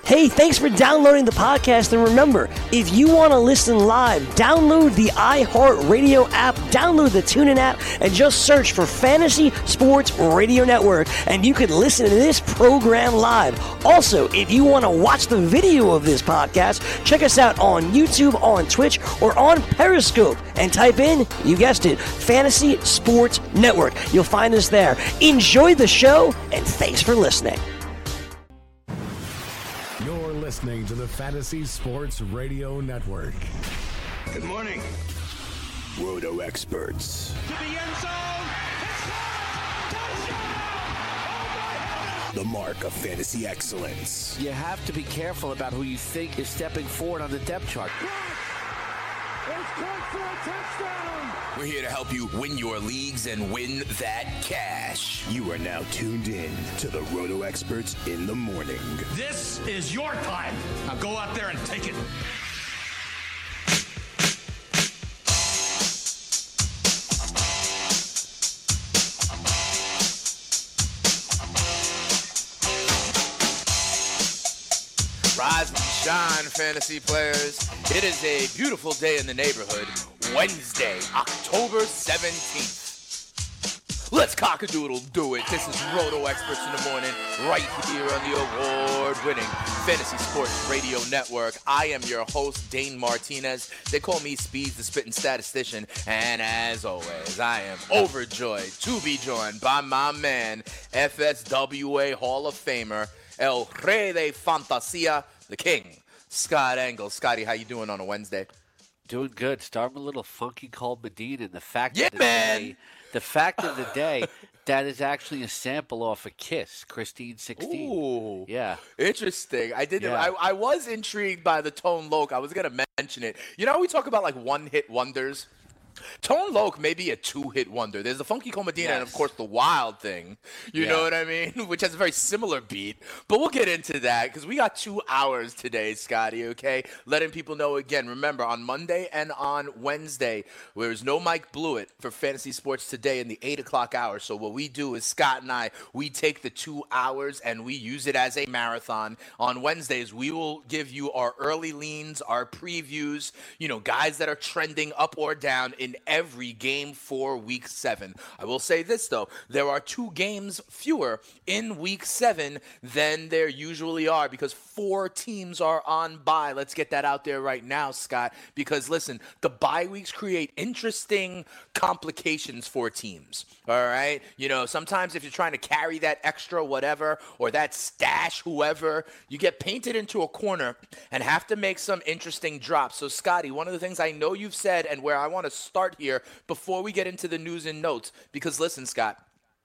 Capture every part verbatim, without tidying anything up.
Hey, thanks for downloading the podcast, and remember, if you want to listen live, download the iHeartRadio app, download the TuneIn app, and just search for Fantasy Sports Radio Network, and you can listen to this program live. Also, if you want to watch the video of this podcast, check us out on YouTube, on Twitch, or on Periscope, and type in, you guessed it, Fantasy Sports Network. You'll find us there. Enjoy the show, and thanks for listening. You're listening to the Fantasy Sports Radio Network. Good morning. Roto Experts. To the end zone. The mark of fantasy excellence. You have to be careful about who you think is stepping forward on the depth chart. It's caught for a touchdown. We're here to help you win your leagues and win that cash. You are now tuned in to the Roto Experts in the morning. This is your time. Now go out there and take it. Rise and shine, fantasy players. It is a beautiful day in the neighborhood. Wednesday, October seventeenth. Let's cock-a-doodle-do it. This is Roto Experts in the morning, right here on the award-winning Fantasy Sports Radio Network. I am your host, Dane Martinez. They call me Speeds, the spitting statistician. And as always, I am overjoyed to be joined by my man, F S W A Hall of Famer, El Rey de Fantasia, the King, Scott Engel. Scotty, how you doing on a Wednesday? Doing good. Starting with a little funky cold Medina, and the fact Yeah, of the man. day, the fact of the day, that is actually a sample off of Kiss, Christine sixteen. Ooh. Yeah. Interesting. I didn't. Yeah. I, I was intrigued by the Tone Loc. I was gonna mention it. You know, how we talk about like one-hit wonders. Tone Loc may be a two-hit wonder. There's the Funky Cold Medina Yes. and, of course, the Wild Thing. You Yeah. know what I mean? Which has a very similar beat. But we'll get into that because we got two hours today, Scotty, okay? Letting people know again, remember, on Monday and on Wednesday, there's no Mike Blewett for Fantasy Sports Today in the eight o'clock hour. So what we do is Scott and I, we take the two hours and we use it as a marathon. On Wednesdays, we will give you our early leans, our previews, you know, guys that are trending up or down in every game for week seven. I will say this, though. There are two games fewer in week seven than there usually are because four teams are on bye. Let's get that out there right now, Scott, because listen, the bye weeks create interesting complications for teams. All right? You know, sometimes if you're trying to carry that extra whatever or that stash whoever, you get painted into a corner and have to make some interesting drops. So, Scotty, one of the things I know you've said and where I want to start here before we get into the news and notes, because listen, Scott,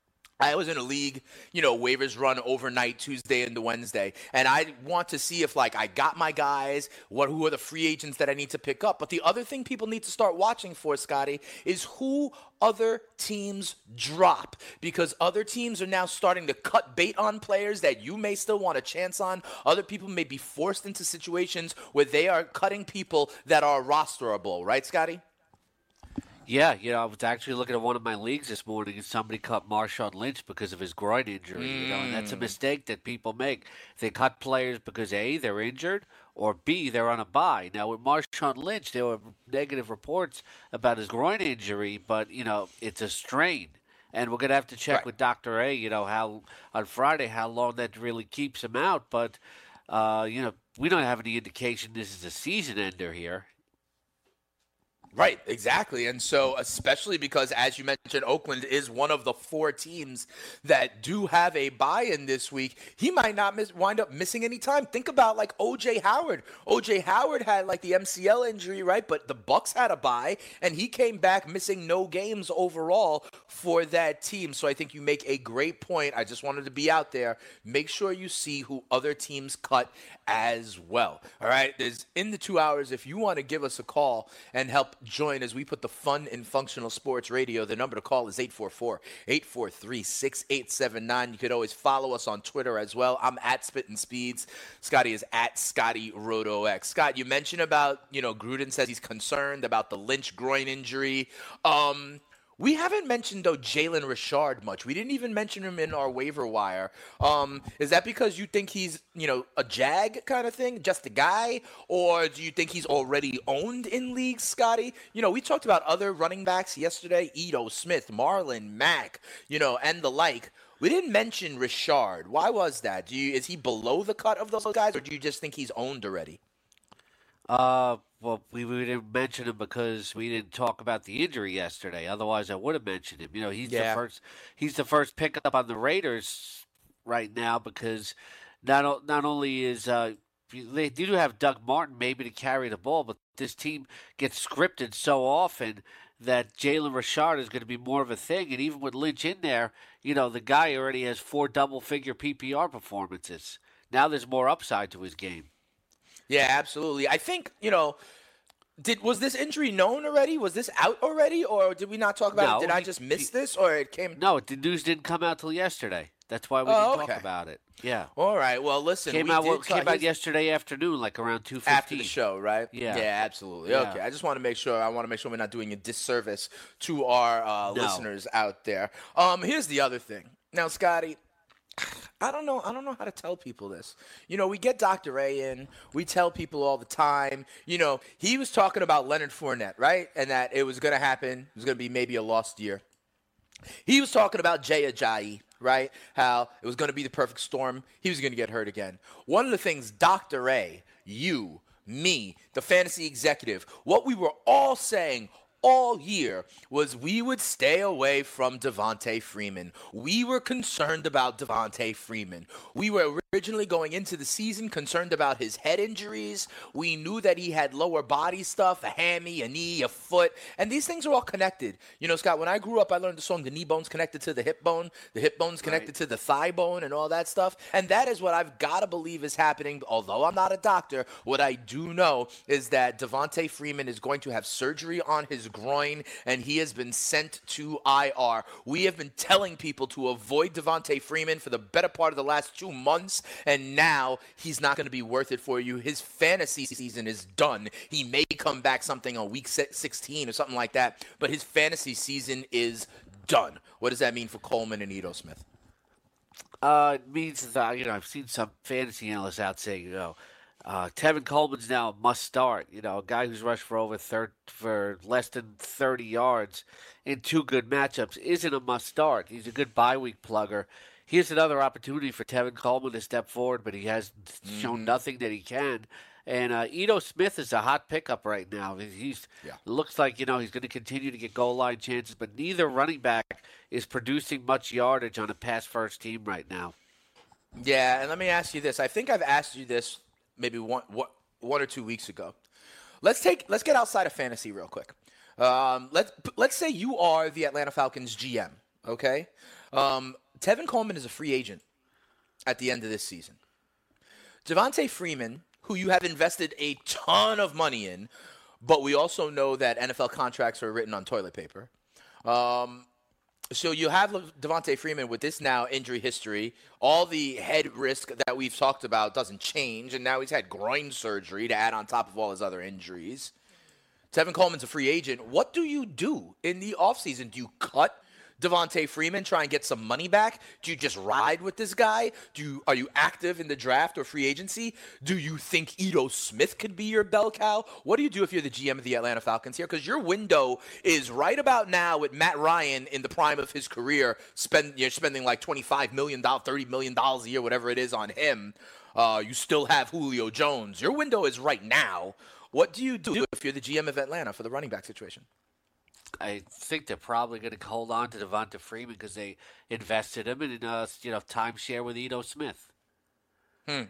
I was in a league, you know, waivers run overnight Tuesday into Wednesday, and I want to see if, like, I got my guys, what, who are the free agents that I need to pick up. But the other thing people need to start watching for, Scotty, is who other teams drop, because other teams are now starting to cut bait on players that you may still want a chance on. Other people may be forced into situations where they are cutting people that are rosterable, right, Scotty? Yeah, you know, I was actually looking at one of my leagues this morning, and somebody cut Marshawn Lynch because of his groin injury. Mm. You know, and that's a mistake that people make. They cut players because A, they're injured, or B, they're on a bye. Now, with Marshawn Lynch, there were negative reports about his groin injury, but, you know, it's a strain. And we're going to have to check right. with Doctor A, you know, how on Friday, how long that really keeps him out. But, uh, you know, we don't have any indication this is a season ender here. Right, exactly. And so, especially because, as you mentioned, Oakland is one of the four teams that do have a bye-in this week, he might not miss, wind up missing any time. Think about, like, O J Howard. O J Howard had, like, the M C L injury, right? But the Bucks had a bye, and he came back missing no games overall for that team. So I think you make a great point. I just wanted to be out there. Make sure you see who other teams cut as well. All right? There's, in the two hours, if you want to give us a call and help join as we put the fun in functional sports radio, the number to call is eight four four, eight four three, six eight seven nine. You could always follow us on Twitter as well. I'm at Spittin' Speeds. Scotty is at Scotty RotoX. Scott, you mentioned about, you know, Gruden says he's concerned about the Lynch groin injury. Um, We haven't mentioned, though, Jalen Richard much. We didn't even mention him in our waiver wire. Um, is that because you think he's, you know, a jag kind of thing, just a guy? Or do you think he's already owned in leagues, Scotty? You know, we talked about other running backs yesterday, Ito, Smith, Marlon, Mack, you know, and the like. We didn't mention Richard. Why was that? Do you, is he below the cut of those guys, or do you just think he's owned already? Uh, well, we, we didn't mention him because we didn't talk about the injury yesterday. Otherwise, I would have mentioned him. You know, he's Yeah. the first. He's the first pickup on the Raiders right now because not o- not only is uh, they do have Doug Martin maybe to carry the ball, but this team gets scripted so often that Jalen Richard is going to be more of a thing. And even with Lynch in there, you know, the guy already has four double-figure P P R performances. Now there's more upside to his game. Yeah, absolutely. I think, you know, did was this injury known already? Was this out already? Or did we not talk about No, it? Did I he- just miss he- this? Or it came... No, the news didn't come out till yesterday. That's why we Oh, didn't okay. talk about it. Yeah. All right. Well, listen. Came we out did well, came talk- out here's- yesterday afternoon, like around two fifteen. After the show, right? Yeah. Yeah, absolutely. Yeah. Okay. I just want to make sure. I want to make sure we're not doing a disservice to our uh, No. listeners out there. Um, here's the other thing. Now, Scotty, I don't know. I don't know how to tell people this. You know, we get Doctor A in. We tell people all the time. You know, he was talking about Leonard Fournette, right? And that it was going to happen. It was going to be maybe a lost year. He was talking about Jay Ajayi, right? How it was going to be the perfect storm. He was going to get hurt again. One of the things Doctor A, you, me, the fantasy executive, what we were all saying all year was we would stay away from Devontae Freeman. We were concerned about Devontae Freeman. We were originally going into the season concerned about his head injuries. We knew that he had lower body stuff, a hammy, a knee, a foot, and these things are all connected. You know, Scott, when I grew up, I learned the song, the knee bone's connected to the hip bone, the hip bone's connected to the thigh bone and all that stuff. And that is what I've got to believe is happening. Although I'm not a doctor, what I do know is that Devontae Freeman is going to have surgery on his groin, and he has been sent to I R. We have been telling people to avoid Devontae Freeman for the better part of the last two months, and now he's not going to be worth it for you. His fantasy season is done. He may come back something on week sixteen or something like that, but his fantasy season is done. What does that mean for Coleman and Ito Smith? Uh, it means that, you know, I've seen some fantasy analysts out saying, you know, uh, Tevin Coleman's now a must start. You know, a guy who's rushed for over third for less than thirty yards in two good matchups isn't a must start. He's a good bye week plugger. Here's another opportunity for Tevin Coleman to step forward, but he has mm-hmm. shown nothing that he can. And uh, Ito Smith is a hot pickup right now. He's yeah. looks like, you know, he's going to continue to get goal line chances, but neither running back is producing much yardage on a pass first team right now. Yeah, and let me ask you this. I think I've asked you this maybe one, one, one or two weeks ago. Let's take let's get outside of fantasy real quick. Um, let's let's say you are the Atlanta Falcons G M. Okay, um, Tevin Coleman is a free agent at the end of this season. Devontae Freeman, who you have invested a ton of money in, but we also know that N F L contracts are written on toilet paper. Um, so you have Devontae Freeman with this now injury history. All the head risk that we've talked about doesn't change, and now he's had groin surgery to add on top of all his other injuries. Tevin Coleman's a free agent. What do you do in the offseason? Do you cut Devontae Freeman, try and get some money back? Do you just ride with this guy? Do you, are you active in the draft or free agency? Do you think Ito Smith could be your bell cow? What do you do if you're the G M of the Atlanta Falcons here? Because your window is right about now with Matt Ryan in the prime of his career. Spend, you're spending like twenty-five million dollars, thirty million dollars a year, whatever it is on him. Uh, you still have Julio Jones. Your window is right now. What do you do if you're the G M of Atlanta for the running back situation? I think they're probably going to hold on to Devonta Freeman because they invested him in uh, you know timeshare with Ito Smith. Hmm.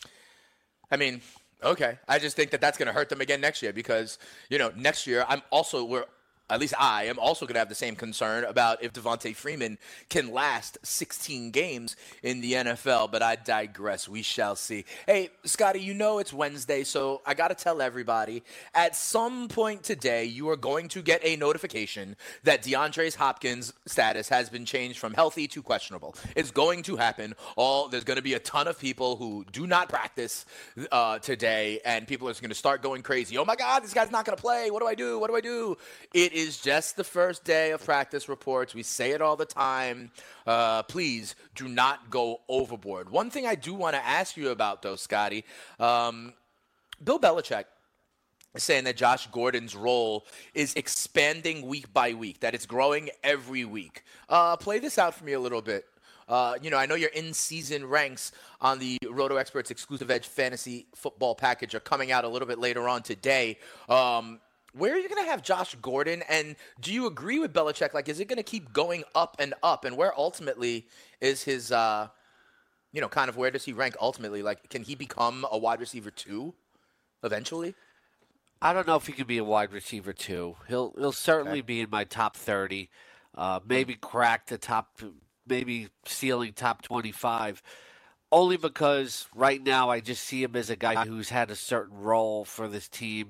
I mean, okay. I just think that that's going to hurt them again next year because you know next year I'm also we're. At least I am also going to have the same concern about if Devontae Freeman can last sixteen games in the N F L, but I digress. We shall see. Hey, Scotty, you know it's Wednesday, so I got to tell everybody, at some point today, you are going to get a notification that DeAndre Hopkins' status has been changed from healthy to questionable. It's going to happen. All There's going to be a ton of people who do not practice uh, today, and people are going to start going crazy. Oh, my God, this guy's not going to play. What do I do? What do I do? It is just the first day of practice reports. We say it all the time. Uh, please do not go overboard. One thing I do want to ask you about, though, Scotty, um, Bill Belichick is saying that Josh Gordon's role is expanding week by week, that it's growing every week. Uh, play this out for me a little bit. Uh, you know, I know your in-season ranks on the Roto Experts Exclusive Edge Fantasy Football Package are coming out a little bit later on today. Um, where are you going to have Josh Gordon? And do you agree with Belichick? Like, is it going to keep going up and up? And where ultimately is his, uh, you know, kind of where does he rank ultimately? Like, can he become a wide receiver two eventually? I don't know if he could be a wide receiver two. He'll he'll certainly okay. be in my top thirty. Uh, maybe crack the top. Maybe ceiling top twenty-five, only because right now I just see him as a guy who's had a certain role for this team.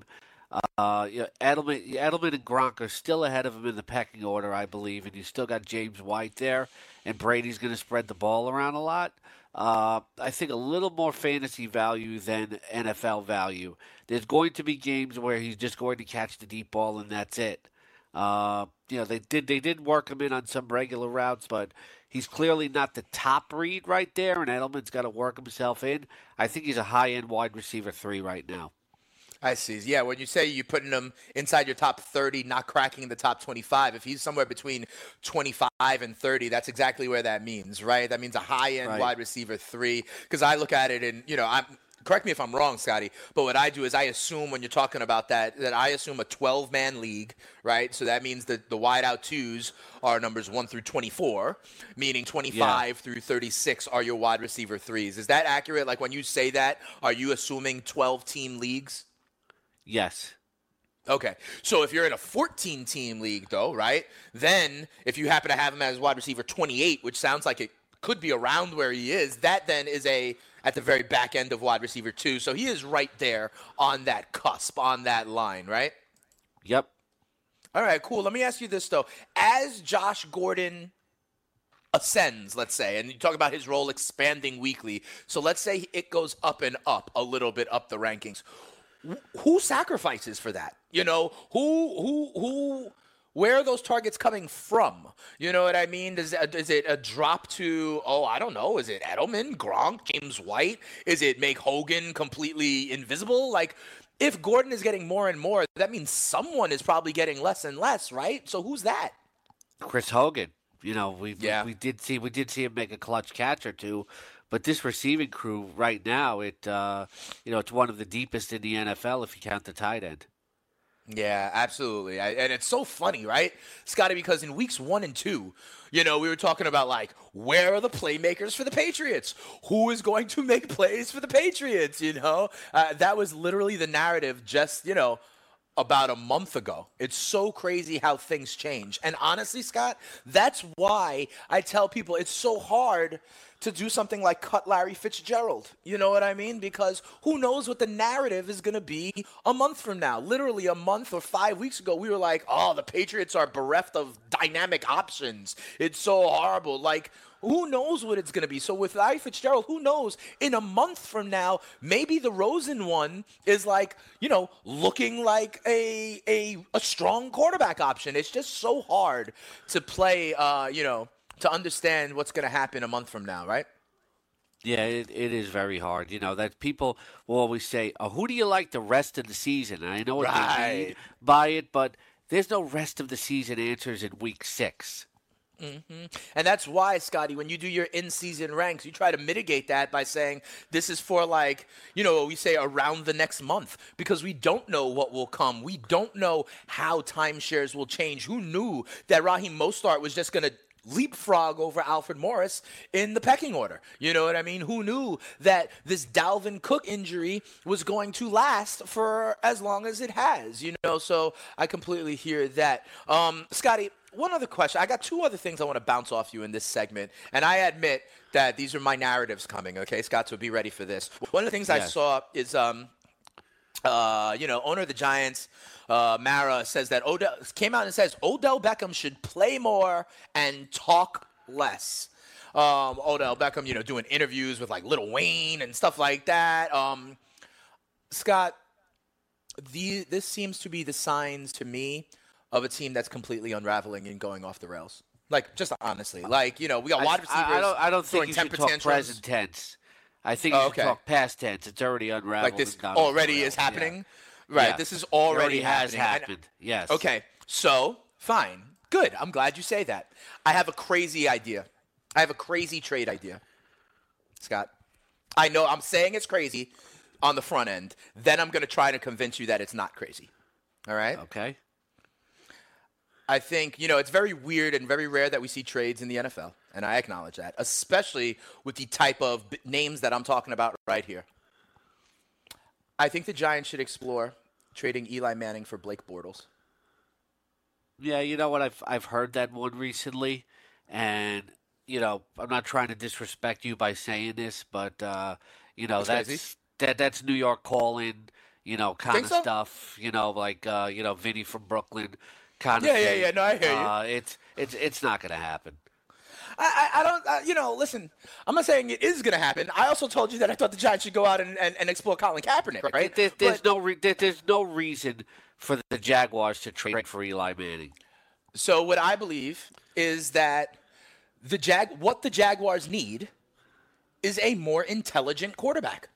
Uh, you know, Edelman, Edelman and Gronk are still ahead of him in the pecking order, I believe, and you still got James White there, and Brady's going to spread the ball around a lot. Uh, I think a little more fantasy value than N F L value. There's going to be games where he's just going to catch the deep ball and that's it. Uh, you know, they did they did work him in on some regular routes, but he's clearly not the top read right there, and Edelman's got to work himself in. I think he's a high-end wide receiver three right now. I see. Yeah, when you say you're putting him inside your top thirty, not cracking the top twenty-five, if he's somewhere between twenty-five and thirty, that's exactly where that means, right? That means a high-end right. wide receiver three. Because I look at it and, you know, I'm correct me if I'm wrong, Scotty, but what I do is I assume when you're talking about that, that I assume a twelve-man league, right? So that means that the wide-out twos are numbers one through twenty-four, meaning twenty-five yeah. through thirty-six are your wide receiver threes. Is that accurate? Like when you say that, are you assuming twelve-team leagues? Yes. Okay. So if you're in a fourteen-team league, though, right, then if you happen to have him as wide receiver twenty-eight, which sounds like it could be around where he is, that then is a at the very back end of wide receiver two. So he is right there on that cusp, on that line, right? Yep. All right, cool. Let me ask you this, though. As Josh Gordon ascends, let's say, and you talk about his role expanding weekly, so let's say it goes up and up a little bit up the rankings. Who sacrifices for that? You know, who, who, who, where are those targets coming from? You know what I mean? Does, is it a drop to, oh, I don't know. Is it Edelman, Gronk, James White? Is it make Hogan completely invisible? Like, if Gordon is getting more and more, that means someone is probably getting less and less, right? So who's that? Chris Hogan. You know, we yeah. we, we did see we did see him make a clutch catch or two. But this receiving crew right now, it uh, you know, it's one of the deepest in the N F L if you count the tight end. Yeah, absolutely. I, and it's so funny, right, Scotty, because in weeks one and two, you know, we were talking about, like, where are the playmakers for the Patriots? Who is going to make plays for the Patriots, you know? Uh, that was literally the narrative just, you know, about a month ago. It's so crazy how things change. And honestly, Scott, that's why I tell people it's so hard to do something like cut Larry Fitzgerald. You know what I mean? Because who knows what the narrative is going to be a month from now. Literally a month or five weeks ago, we were like, oh, the Patriots are bereft of dynamic options. It's so horrible. Like, who knows what it's going to be? So with Larry Fitzgerald, who knows? In a month from now, maybe the Rosen one is like, you know, looking like a a, a strong quarterback option. It's just so hard to play, uh, you know, to understand what's going to happen a month from now, right? Yeah, it, it is very hard. You know, that people will always say, oh, who do you like the rest of the season? And I know what right. they mean by it, but there's no rest of the season answers in week six. Mm-hmm. And that's why, Scotty, when you do your in-season ranks, you try to mitigate that by saying this is for, like, you know, we say around the next month, because we don't know what will come. We don't know how timeshares will change. Who knew that Raheem Mostert was just going to leapfrog over Alfred Morris in the pecking order? You know what I mean? Who knew that this Dalvin Cook injury was going to last for as long as it has? You know, so I completely hear that. Um, Scotty, one other question. I got two other things I want to bounce off you in this segment, and I admit that these are my narratives coming, okay, Scott, so be ready for this. One of the things yes. I saw is, um, uh, you know, owner of the Giants, uh, Mara, says that Odell came out and says Odell Beckham should play more and talk less. Um, Odell Beckham, you know, doing interviews with, like, Lil Wayne and stuff like that. Um, Scott, the, this seems to be the signs to me of a team that's completely unraveling and going off the rails? Like, just honestly, like, you know, we got wide receivers. I, I don't. I don't think throwing you should temper talk tantrums. present tense. I think Oh, you should okay. talk past tense. It's already unraveled. Like this and gone off the already rails. is happening. Yeah. Right. Yeah. This is It already, already has happening. And- happened. Yes. Okay. So fine. Good. I'm glad you say that. I have a crazy idea. I have a crazy trade idea. Scott, I know I'm saying it's crazy on the front end. Then I'm going to try to convince you that it's not crazy. All right? Okay. I think, you know, it's very weird and very rare that we see trades in the N F L, and I acknowledge that, especially with the type of b- names that I'm talking about right here. I think the Giants should explore trading Eli Manning for Blake Bortles. Yeah, you know what? I've I've heard that one recently, and you know, I'm not trying to disrespect you by saying this, but uh, you know, That's that's crazy. that that's New York calling, you know, kind Think of so? stuff. You know, like uh, you know, Vinny from Brooklyn, kind of. Yeah, yeah, thing. yeah. No, I hear you. Uh, it's it's it's not going to happen. I, I, I don't, uh, you know, listen, I'm not saying it is going to happen. I also told you that I thought the Giants should go out and, and, and explore Colin Kaepernick, right? There, there's But- no re- there, there's no reason for the Jaguars to trade for Eli Manning. So what I believe is that the Jag, what the Jaguars need is a more intelligent quarterback.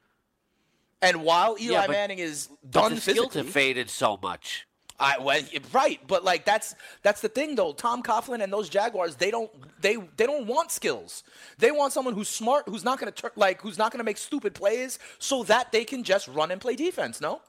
And while Eli Yeah, but- Manning is But done the skills physically, have faded so much. I well, right, but like that's that's the thing though. Tom Coughlin and those Jaguars, they don't they they don't want skills. They want someone who's smart, who's not going to like who's not going to make stupid plays, so that they can just run and play defense. No.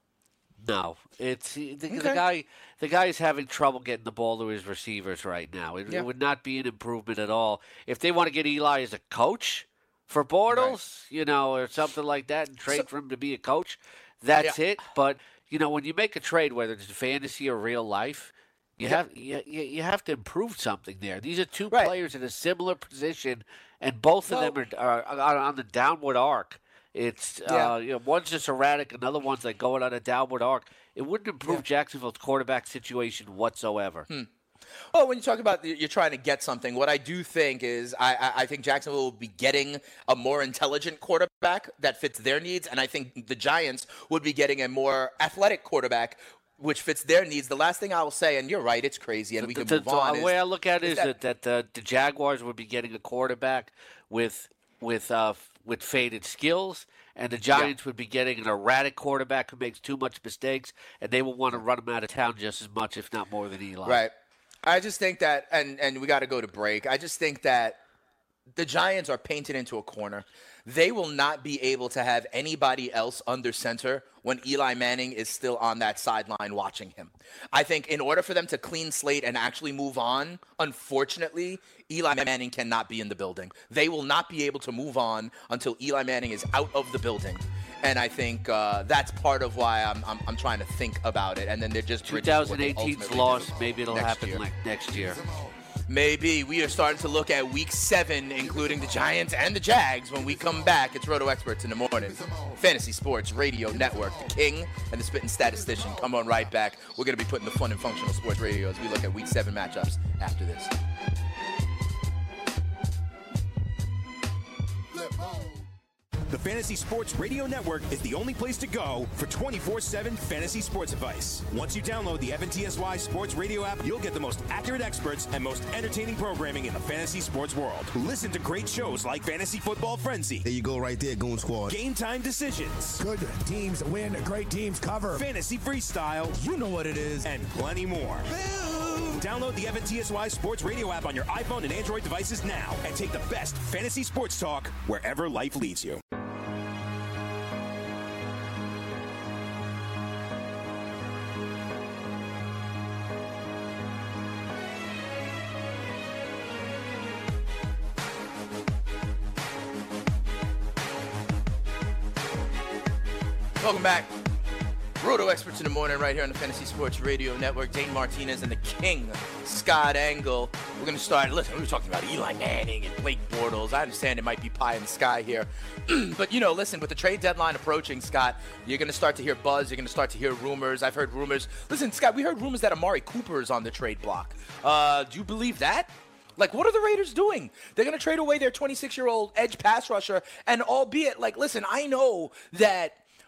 No, it's the, the Okay. guy. The guy is having trouble getting the ball to his receivers right now. It, Yeah. it would not be an improvement at all if they want to get Eli as a coach for Bortles, you know, or something like that, and trade So- for him to be a coach. That's Yeah. it. But you know, when you make a trade, whether it's fantasy or real life, you Yeah. have you, you you have to improve something there. These are two Right. players in a similar position, and both of Well- them are, are, are on the downward arc. It's Yeah. uh, you know, one's just erratic, another one's like going on a downward arc. It wouldn't improve Jacksonville's quarterback situation whatsoever. Hmm. Well, when you talk about the- you're trying to get something, what I do think is I, I, I think Jacksonville will be getting a more intelligent quarterback that fits their needs, and I think the Giants would be getting a more athletic quarterback which fits their needs. The last thing I will say, and you're right, it's crazy, and we can the, move the, on. The is- way I look at it is is that- that, that the, the Jaguars would be getting a quarterback with with uh, with faded skills, and the Giants would be getting an erratic quarterback who makes too much mistakes, and they will want to run him out of town just as much, if not more, than Eli. Right. I just think that, and, and we got to go to break. I just think that the Giants are painted into a corner. They will not be able to have anybody else under center when Eli Manning is still on that sideline watching him. I think in order for them to clean slate and actually move on, unfortunately, Eli Manning cannot be in the building. They will not be able to move on until Eli Manning is out of the building. And I think uh, that's part of why I'm, I'm I'm trying to think about it. And then they're just bridging what they twenty eighteen's ultimately loss, do maybe it'll next happen year. like next year. Maybe. We are starting to look at week seven, including the Giants and the Jags. When we come back, it's Roto Experts in the morning. Fantasy Sports Radio Network, the king and the spitting statistician. Come on right back. We're going to be putting the fun and functional sports radio as we look at week seven matchups after this. The Fantasy Sports Radio Network is the only place to go for twenty-four seven fantasy sports advice. Once you download the F N T S Y Sports Radio app, you'll get the most accurate experts and most entertaining programming in the fantasy sports world. Listen to great shows like Fantasy Football Frenzy. There you go right there, Goon Squad. Game Time Decisions. Good teams win, great teams cover. Fantasy Freestyle. You know what it is. And plenty more. Download the F N T S Y Sports Radio app on your iPhone and Android devices now and take the best fantasy sports talk wherever life leads you. Welcome back. Roto Experts in the morning right here on the Fantasy Sports Radio Network. Dane Martinez and the king, Scott Engel. We're going to start. Listen, we were talking about Eli Manning and Blake Bortles. I understand it might be pie in the sky here. But, you know, listen, with the trade deadline approaching, Scott, you're going to start to hear buzz. You're going to start to hear rumors. I've heard rumors. Listen, Scott, we heard rumors that Amari Cooper is on the trade block. Uh, do you believe that? Like, what are the Raiders doing? They're going to trade away their twenty-six-year-old edge pass rusher. And albeit, like, listen, I know that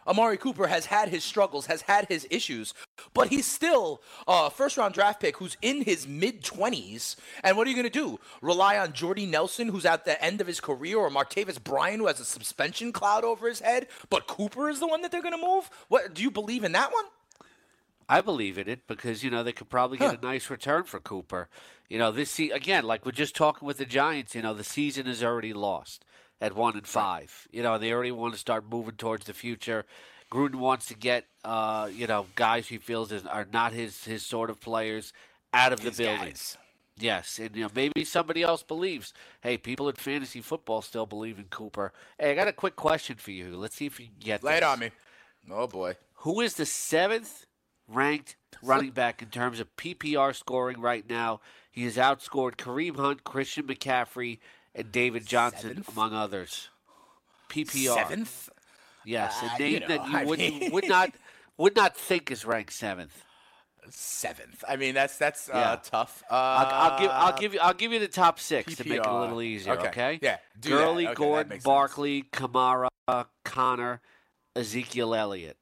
Amari Cooper has had his struggles, has had his issues, but he's still a first-round draft pick who's in his mid-twenties. And what are you going to do? Rely on Jordy Nelson, who's at the end of his career, or Martavis Bryant, who has a suspension cloud over his head, but Cooper is the one that they're going to move? What, do you believe in that one? I believe in it because, you know, they could probably get huh. a nice return for Cooper. You know, this se- again, like we're just talking with the Giants, you know, the season is already lost at one and five. You know, they already want to start moving towards the future. Gruden wants to get, uh, you know, guys he feels is, are not his, his sort of players out of his the building. Guys. Yes, and, you know, maybe somebody else believes. Hey, people in fantasy football still believe in Cooper. Hey, I got a quick question for you. Let's see if you can get Lay this. it on me. Oh, boy. Who is the seventh ranked running back in terms of P P R scoring right now? He has outscored Kareem Hunt, Christian McCaffrey, and David Johnson, Seventh? among others. P P R. Seventh? Yes, uh, a name you know, that you I would, mean... would not would not think is ranked seventh. Seventh. I mean, that's that's uh, yeah. tough. Uh, I'll, I'll give I'll give you I'll give you the top six P P R. To make it a little easier. Okay. okay? Yeah. Do Gurley, that. Okay, Gordon, that Barkley, sense. Kamara, Connor, Ezekiel Elliott.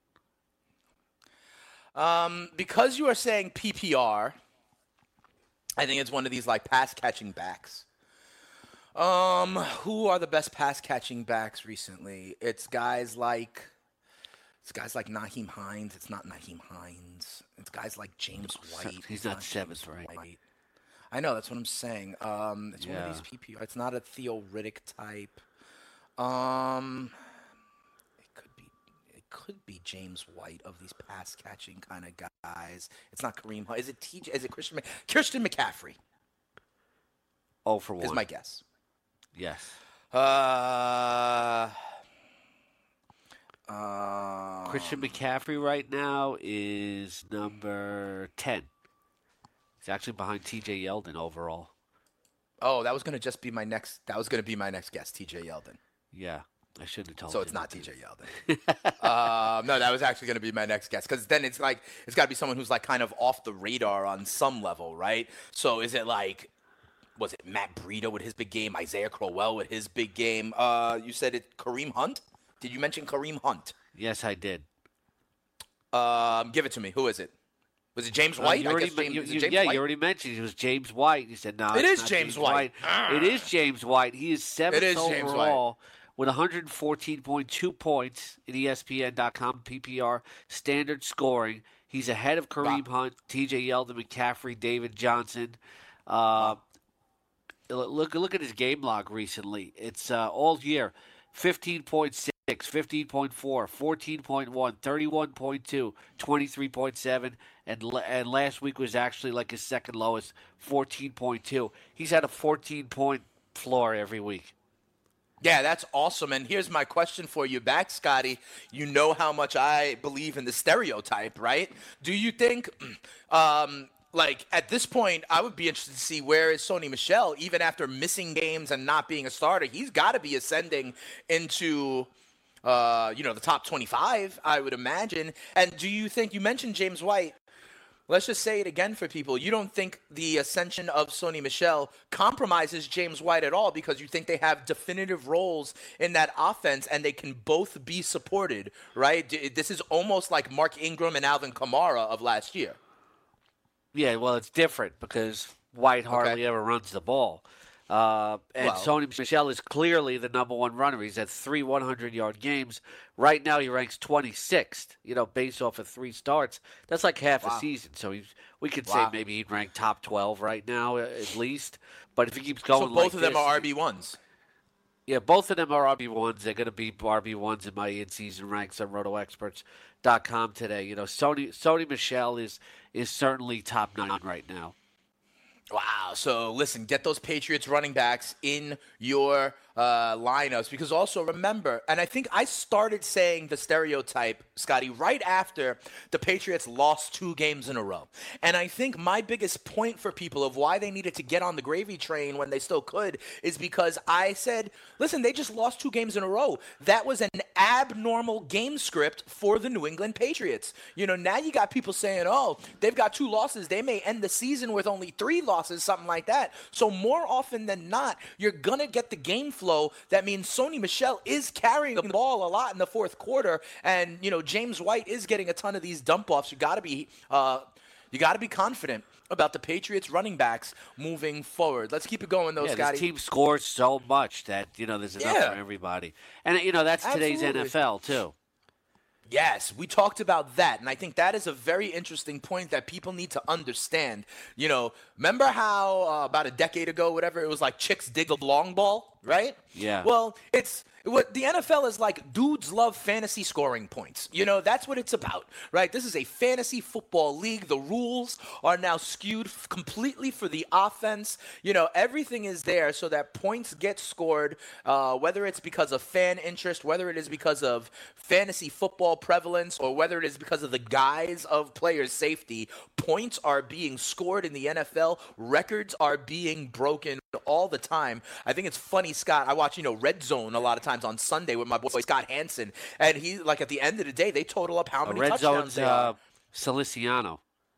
Um, because you are saying P P R, I think it's one of these like pass catching backs. Um, who are the best pass catching backs recently? It's guys like it's guys like Nyheim Hines. It's not Nyheim Hines. It's guys like James White. He's it's not, not seventh, right? White. I know, that's what I'm saying. Um, it's yeah. one of these P P R. It's not a Theo Riddick type. Um. Could be James White of these pass catching kind of guys. It's not Kareem Hunt. Is it T J? Is it Christian? Christian McCaffrey? Oh, for one is my guess. Yes. Uh. Uh. Christian McCaffrey right now is number ten. He's actually behind T J Yeldon overall. Oh, that was going to just be my next. That was going to be my next guess. T J Yeldon. Yeah. I shouldn't have told so you. So it's not T J Yeldon. um, no, that was actually going to be my next guess because then it's like it's got to be someone who's like kind of off the radar on some level, right? So is it like, was it Matt Breida with his big game, Isaiah Crowell with his big game? Uh, you said it Kareem Hunt. Did you mention Kareem Hunt? Yes, I did. Um, give it to me. Who is it? Was it James White? Uh, I already, guess James, you, you, James yeah, White? you already mentioned it was James White. You said no. It is not James, James White. White. It is James White. He is seventh it is James overall. White. With one hundred fourteen point two points in E S P N dot com P P R standard scoring. He's ahead of Kareem wow. Hunt, T J Yeldon, McCaffrey, David Johnson. Uh, wow. Look look at his game log recently. It's uh, all year, fifteen point six, fifteen point four, fourteen point one, thirty-one point two, twenty-three point seven, and, and last week was actually like his second lowest, fourteen point two. He's had a fourteen-point floor every week. Yeah, that's awesome. And here's my question for you back, Scotty. You know how much I believe in the stereotype, right? Do you think, um, like, at this point, I would be interested to see where is Sony Michel, even after missing games and not being a starter. He's got to be ascending into, uh, you know, the top twenty-five, I would imagine. And do you think, you mentioned James White. Let's just say it again for people. You don't think the ascension of Sony Michel compromises James White at all because you think they have definitive roles in that offense and they can both be supported, right? This is almost like Mark Ingram and Alvin Kamara of last year. Yeah, well, it's different because White hardly okay. ever runs the ball. Uh, and well, Sony Michel is clearly the number one runner. He's at three hundred-yard games. Right now he ranks twenty-sixth, you know, based off of three starts. That's like half wow. a season. So he's, we could wow. say maybe he'd rank top twelve right now at least. But if he keeps going so like both of them this, are R B ones? Yeah, both of them are R B ones. They're going to be R B ones in my in-season ranks on roto experts dot com today. You know, Sony, Sony Michel is, is certainly top nine right now. Wow. So, listen, get those Patriots running backs in your uh, lineups because also remember, and I think I started saying the stereotype, Scotty, right after the Patriots lost two games in a row. And I think my biggest point for people of why they needed to get on the gravy train when they still could is because I said, listen, they just lost two games in a row. That was an abnormal game script for the New England Patriots. You know, now you got people saying, oh, they've got two losses. They may end the season with only three losses, something like that. So more often than not, you're going to get the game flow Buffalo, that means Sony Michel is carrying the ball a lot in the fourth quarter, and you know James White is getting a ton of these dump offs. You got to be, uh, you got to be confident about the Patriots running backs moving forward. Let's keep it going, though, yeah, Scotty. This team scores so much that you know there's enough Yeah. for everybody, and you know that's today's Absolutely. N F L too. Yes, we talked about that, and I think that is a very interesting point that people need to understand. You know, remember how uh, about a decade ago, whatever, it was like chicks dig a long ball, right? Yeah. Well, it's what the N F L is like. Dudes love fantasy scoring points. You know, that's what it's about, right? This is a fantasy football league. The rules are now skewed f- completely for the offense. You know, everything is there so that points get scored, uh, whether it's because of fan interest, whether it is because of fantasy football prevalence, or whether it is because of the guise of players' safety. Points are being scored in the N F L. Records are being broken all the time. I think it's funny, Scott. I watch, you know, Red Zone a lot of times on Sunday with my boy Scott Hansen, and he, like, at the end of the day, they total up how Uh, many Red touchdowns Zone's they are. uh, Feliciano.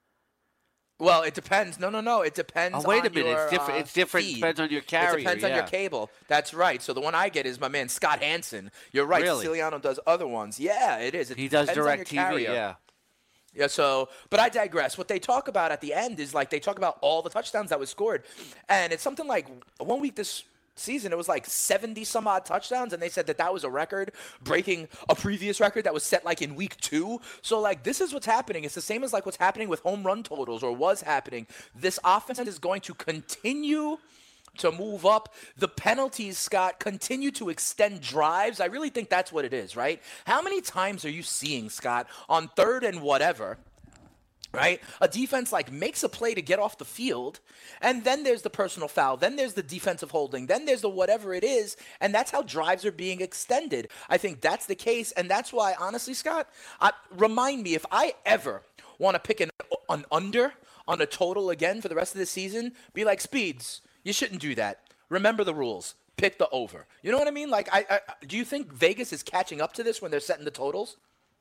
Well, it depends. No, no, no. It depends. Oh, wait on a minute. Your, It's different. uh, It's different. feed. Depends on your carrier. It depends on your yeah. cable. That's right. So the one I get is my man Scott Hansen. You're right. Really? Siciliano does other ones. Yeah, it is. It He does depends on your direct T V. carrier. Yeah. Yeah, so, but I digress. What they talk about at the end is, like, they talk about all the touchdowns that was scored. And it's something like one week this season, it was like seventy some odd touchdowns. And they said that that was a record, breaking a previous record that was set like in week two. So, like, this is what's happening. It's the same as like what's happening with home run totals, or was happening. This offense is going to continue to move up. The penalties, Scott, continue to extend drives. I really think that's what it is, right? How many times are you seeing, Scott, on third and whatever, right? A defense, like, makes a play to get off the field, and then there's the personal foul, then there's the defensive holding, then there's the whatever it is, and that's how drives are being extended. I think that's the case, and that's why, honestly, Scott, I, remind me, if I ever want to pick an, an under on a total again for the rest of the season, be like, Speeds, you shouldn't do that. Remember the rules. Pick the over. You know what I mean? Like, I, I do you think Vegas is catching up to this when they're setting the totals?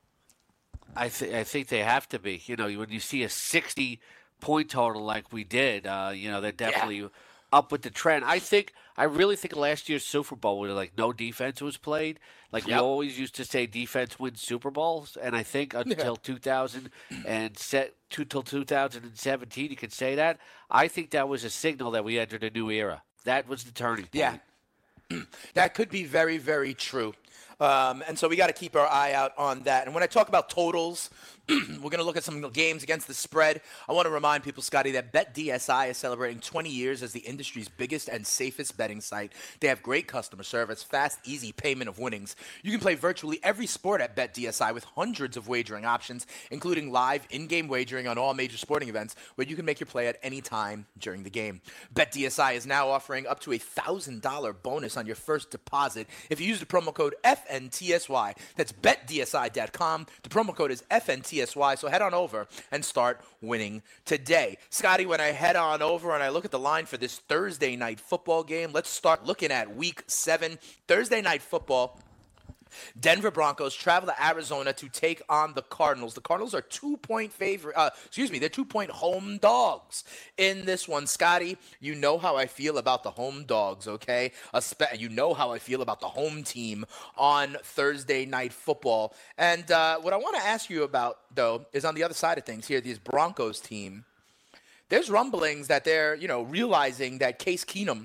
I, th- I think they have to be. You know, when you see a sixty-point total like we did, uh, you know, they're definitely Yeah. up with the trend. I think, I really think last year's Super Bowl where, like, no defense was played. Like, we Yep. always used to say defense wins Super Bowls, and I think until two thousand and set, two, till two thousand seventeen, you could say that. I think that was a signal that we entered a new era. That was the turning point. Yeah. That could be very, very true. Um, and so we got to keep our eye out on that. And when I talk about totals, we're going to look at some games against the spread. I want to remind people, Scotty, that BetDSI is celebrating twenty years as the industry's biggest and safest betting site. They have great customer service, fast, easy payment of winnings. You can play virtually every sport at BetDSI with hundreds of wagering options, including live in-game wagering on all major sporting events, where you can make your play at any time during the game. BetDSI is now offering up to a one thousand dollars bonus on your first deposit if you use the promo code F N T S Y. That's bet D S I dot com. The promo code is F N T S Y, so head on over and start winning today. Scotty, when I head on over and I look at the line for this Thursday night football game, let's start looking at week seven. Thursday night football. Denver Broncos travel to Arizona to take on the Cardinals. The Cardinals are two-point favorite. Uh, excuse me, they're two-point home dogs in this one. Scotty, you know how I feel about the home dogs, okay? Espe- you know how I feel about the home team on Thursday night football. And uh, what I want to ask you about, though, is on the other side of things here, this Broncos team. There's rumblings that they're, you know, realizing that Case Keenum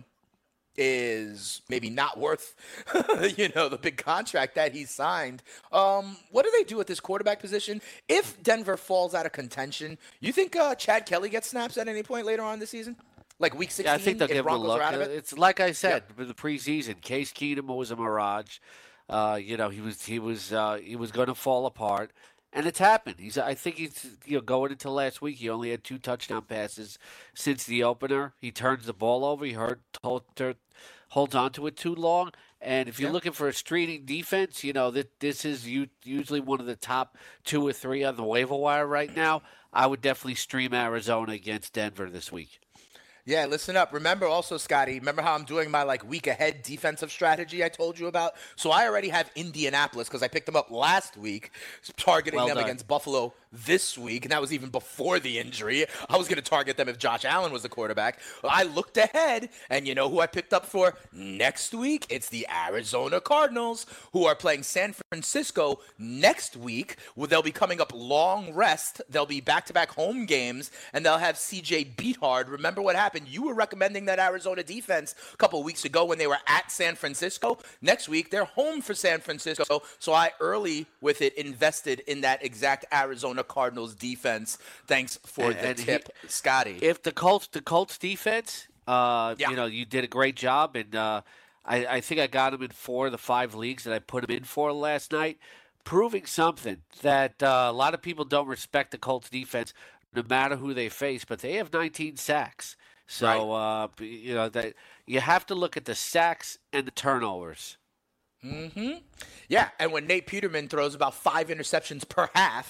is maybe not worth, you know, the big contract that he signed. Um, what do they do at this quarterback position? If Denver falls out of contention, you think uh, Chad Kelly gets snaps at any point later on this season? Like week sixteen, Yeah, I think they'll if give him a Broncos look. are out of it? It's like I said, with the preseason, Case Keenum was a mirage. Uh, you know, he was he was uh, he was going to fall apart. And it's happened. He's. I think he's. You know, going into last week, he only had two touchdown passes since the opener. He turns the ball over. He hurt, hold, holds on to it too long. And if you're Yeah. looking for a streaming defense, you know that this is u- usually one of the top two or three on the waiver wire right now. I would definitely stream Arizona against Denver this week. Yeah, listen up. Remember also, Scotty, remember how I'm doing my like week ahead defensive strategy I told you about? So I already have Indianapolis because I picked them up last week, targeting Well them done. against Buffalo this week, and that was even before the injury. I was going to target them if Josh Allen was the quarterback. Well, I looked ahead, and you know who I picked up for next week? It's the Arizona Cardinals, who are playing San Francisco next week. Well, they'll be coming up long rest. They'll be back-to-back home games, and they'll have C J Beathard. Remember what happened? You were recommending that Arizona defense a couple weeks ago when they were at San Francisco. Next week, they're home for San Francisco, so I early with it invested in that exact Arizona Cardinals defense. Thanks for And- the and he- tip, Scotty. If the Colts, the Colts defense, uh, Yeah. you know, you did a great job, and uh, I, I think I got him in four of the five leagues that I put him in for last night, proving something that uh, a lot of people don't respect the Colts defense, no matter who they face. But they have nineteen sacks, so uh, you know that you have to look at the sacks and the turnovers. Mm-hmm. Yeah, and when Nate Peterman throws about five interceptions per half,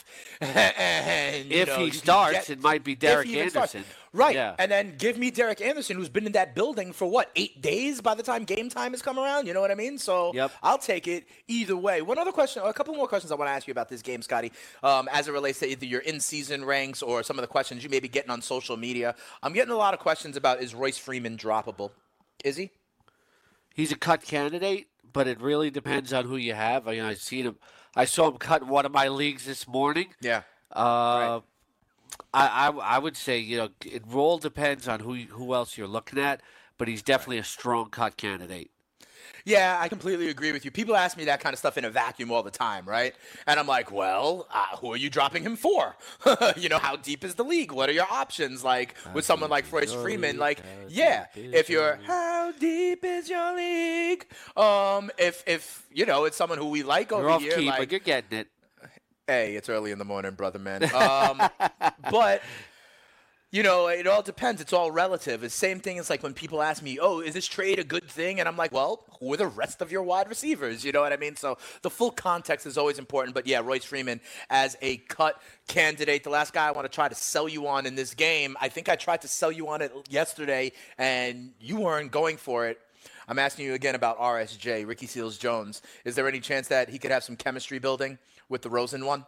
and, you If know, he you can starts, get- it might be if Derek he even starts. Anderson. Right, Yeah. and then give me Derek Anderson, who's been in that building for, what, eight days by the time game time has come around? You know what I mean? So Yep. I'll take it either way. One other question, or a couple more questions I want to ask you about this game, Scotty, um, as it relates to either your in-season ranks or some of the questions you may be getting on social media. I'm getting a lot of questions about, is Royce Freeman droppable? Is he? He's a cut candidate, but it really depends on who you have. I mean, I seen him. I saw him cut in one of my leagues this morning. Yeah. Uh, I, I I would say you know it all depends on who who else you're looking at, but he's definitely a strong cut candidate. Yeah, I completely agree with you. People ask me that kind of stuff in a vacuum all the time, right? And I'm like, well, uh, who are you dropping him for? You know, how deep is the league? What are your options? Like with someone like Royce Freeman, like, yeah, if you're, how deep is your league? Um, if if you know it's someone who we like over You're off here, key, like, but you're getting it. hey, it's early in the morning, brother, man. Um, but. You know, it all depends. It's all relative. The same thing is like when people ask me, oh, is this trade a good thing? And I'm like, well, who are the rest of your wide receivers? You know what I mean? So the full context is always important. But, yeah, Royce Freeman as a cut candidate. The last guy I want to try to sell you on in this game, I think I tried to sell you on it yesterday, and you weren't going for it. I'm asking you again about R S J, Ricky Seals-Jones. Is there any chance that he could have some chemistry building with the Rosen one?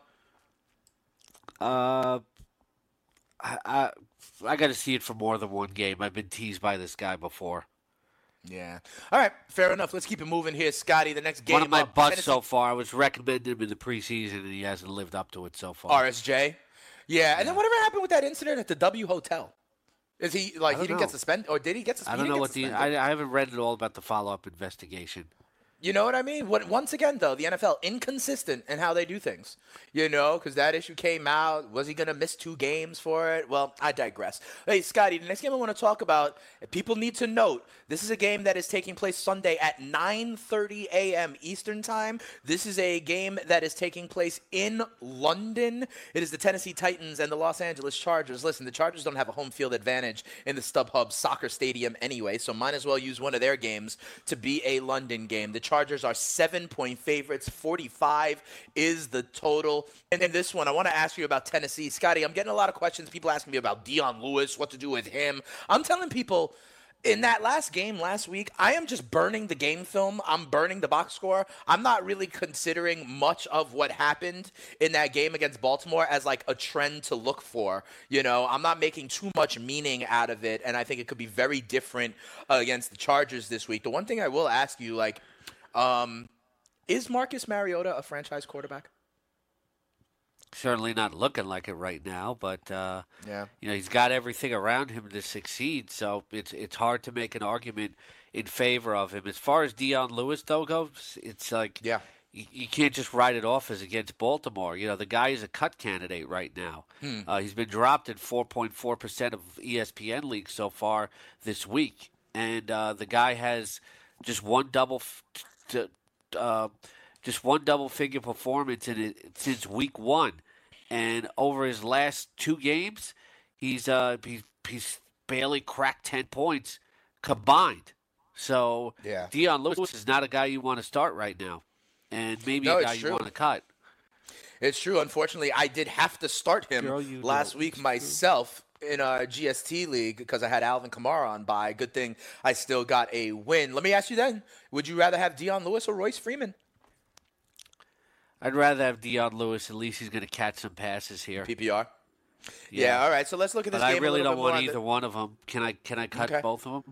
Uh, I I, I got to see it for more than one game. I've been teased by this guy before. Yeah. All right. Fair enough. Let's keep it moving here, Scotty. The next game One of my up, busts Tennessee- so far. I was recommending him in the preseason, and he hasn't lived up to it so far. R S J. Yeah. And then whatever happened with that incident at the W Hotel? Is he like I he don't didn't get know. suspended, or did he get I suspended? don't He know didn't what get the suspended. I, I haven't read at all about the follow-up investigation. You know what I mean? What, once again, though, the N F L inconsistent in how they do things. You know, because that issue came out. Was he going to miss two games for it? Well, I digress. Hey, Scotty, the next game I want to talk about, people need to note, this is a game that is taking place Sunday at nine thirty a.m. Eastern Time. This is a game that is taking place in London. It is the Tennessee Titans and the Los Angeles Chargers. Listen, the Chargers don't have a home field advantage in the StubHub Soccer Stadium anyway, so might as well use one of their games to be a London game. The Chargers are seven-point favorites. forty-five is the total. And in this one, I want to ask you about Tennessee. Scotty, I'm getting a lot of questions. People asking me about Dion Lewis, what to do with him. I'm telling people, in that last game last week, I am just burning the game film. I'm burning the box score. I'm not really considering much of what happened in that game against Baltimore as like a trend to look for. You know, I'm not making too much meaning out of it, and I think it could be very different uh, against the Chargers this week. The one thing I will ask you, like, um, is Marcus Mariota a franchise quarterback? Certainly not looking like it right now, but uh, Yeah. you know he's got everything around him to succeed. So it's it's hard to make an argument in favor of him. As far as Dion Lewis though goes, it's like Yeah. you, you can't just write it off as against Baltimore. You know the guy is a cut candidate right now. Hmm. Uh, he's been dropped in four point four percent of E S P N leagues so far this week, and uh, the guy has just one double. F- t- uh, Just one double-figure performance in it since week one, and over his last two games, he's uh he's, he's barely cracked ten points combined. So Yeah. Dion Lewis is not a guy you want to start right now, and maybe No, a it's guy you true. want to cut. It's true. Unfortunately, I did have to start him Girl, you last know week it's myself in a G S T league because I had Alvin Kamara on bye. Good thing I still got a win. Let me ask you then, would you rather have Dion Lewis or Royce Freeman? I'd rather have Dion Lewis. At least he's going to catch some passes here. P P R. Yeah. yeah. All right. So let's look at this but game. I really a don't want on either the... one of them. Can I? Can I cut okay. both of them?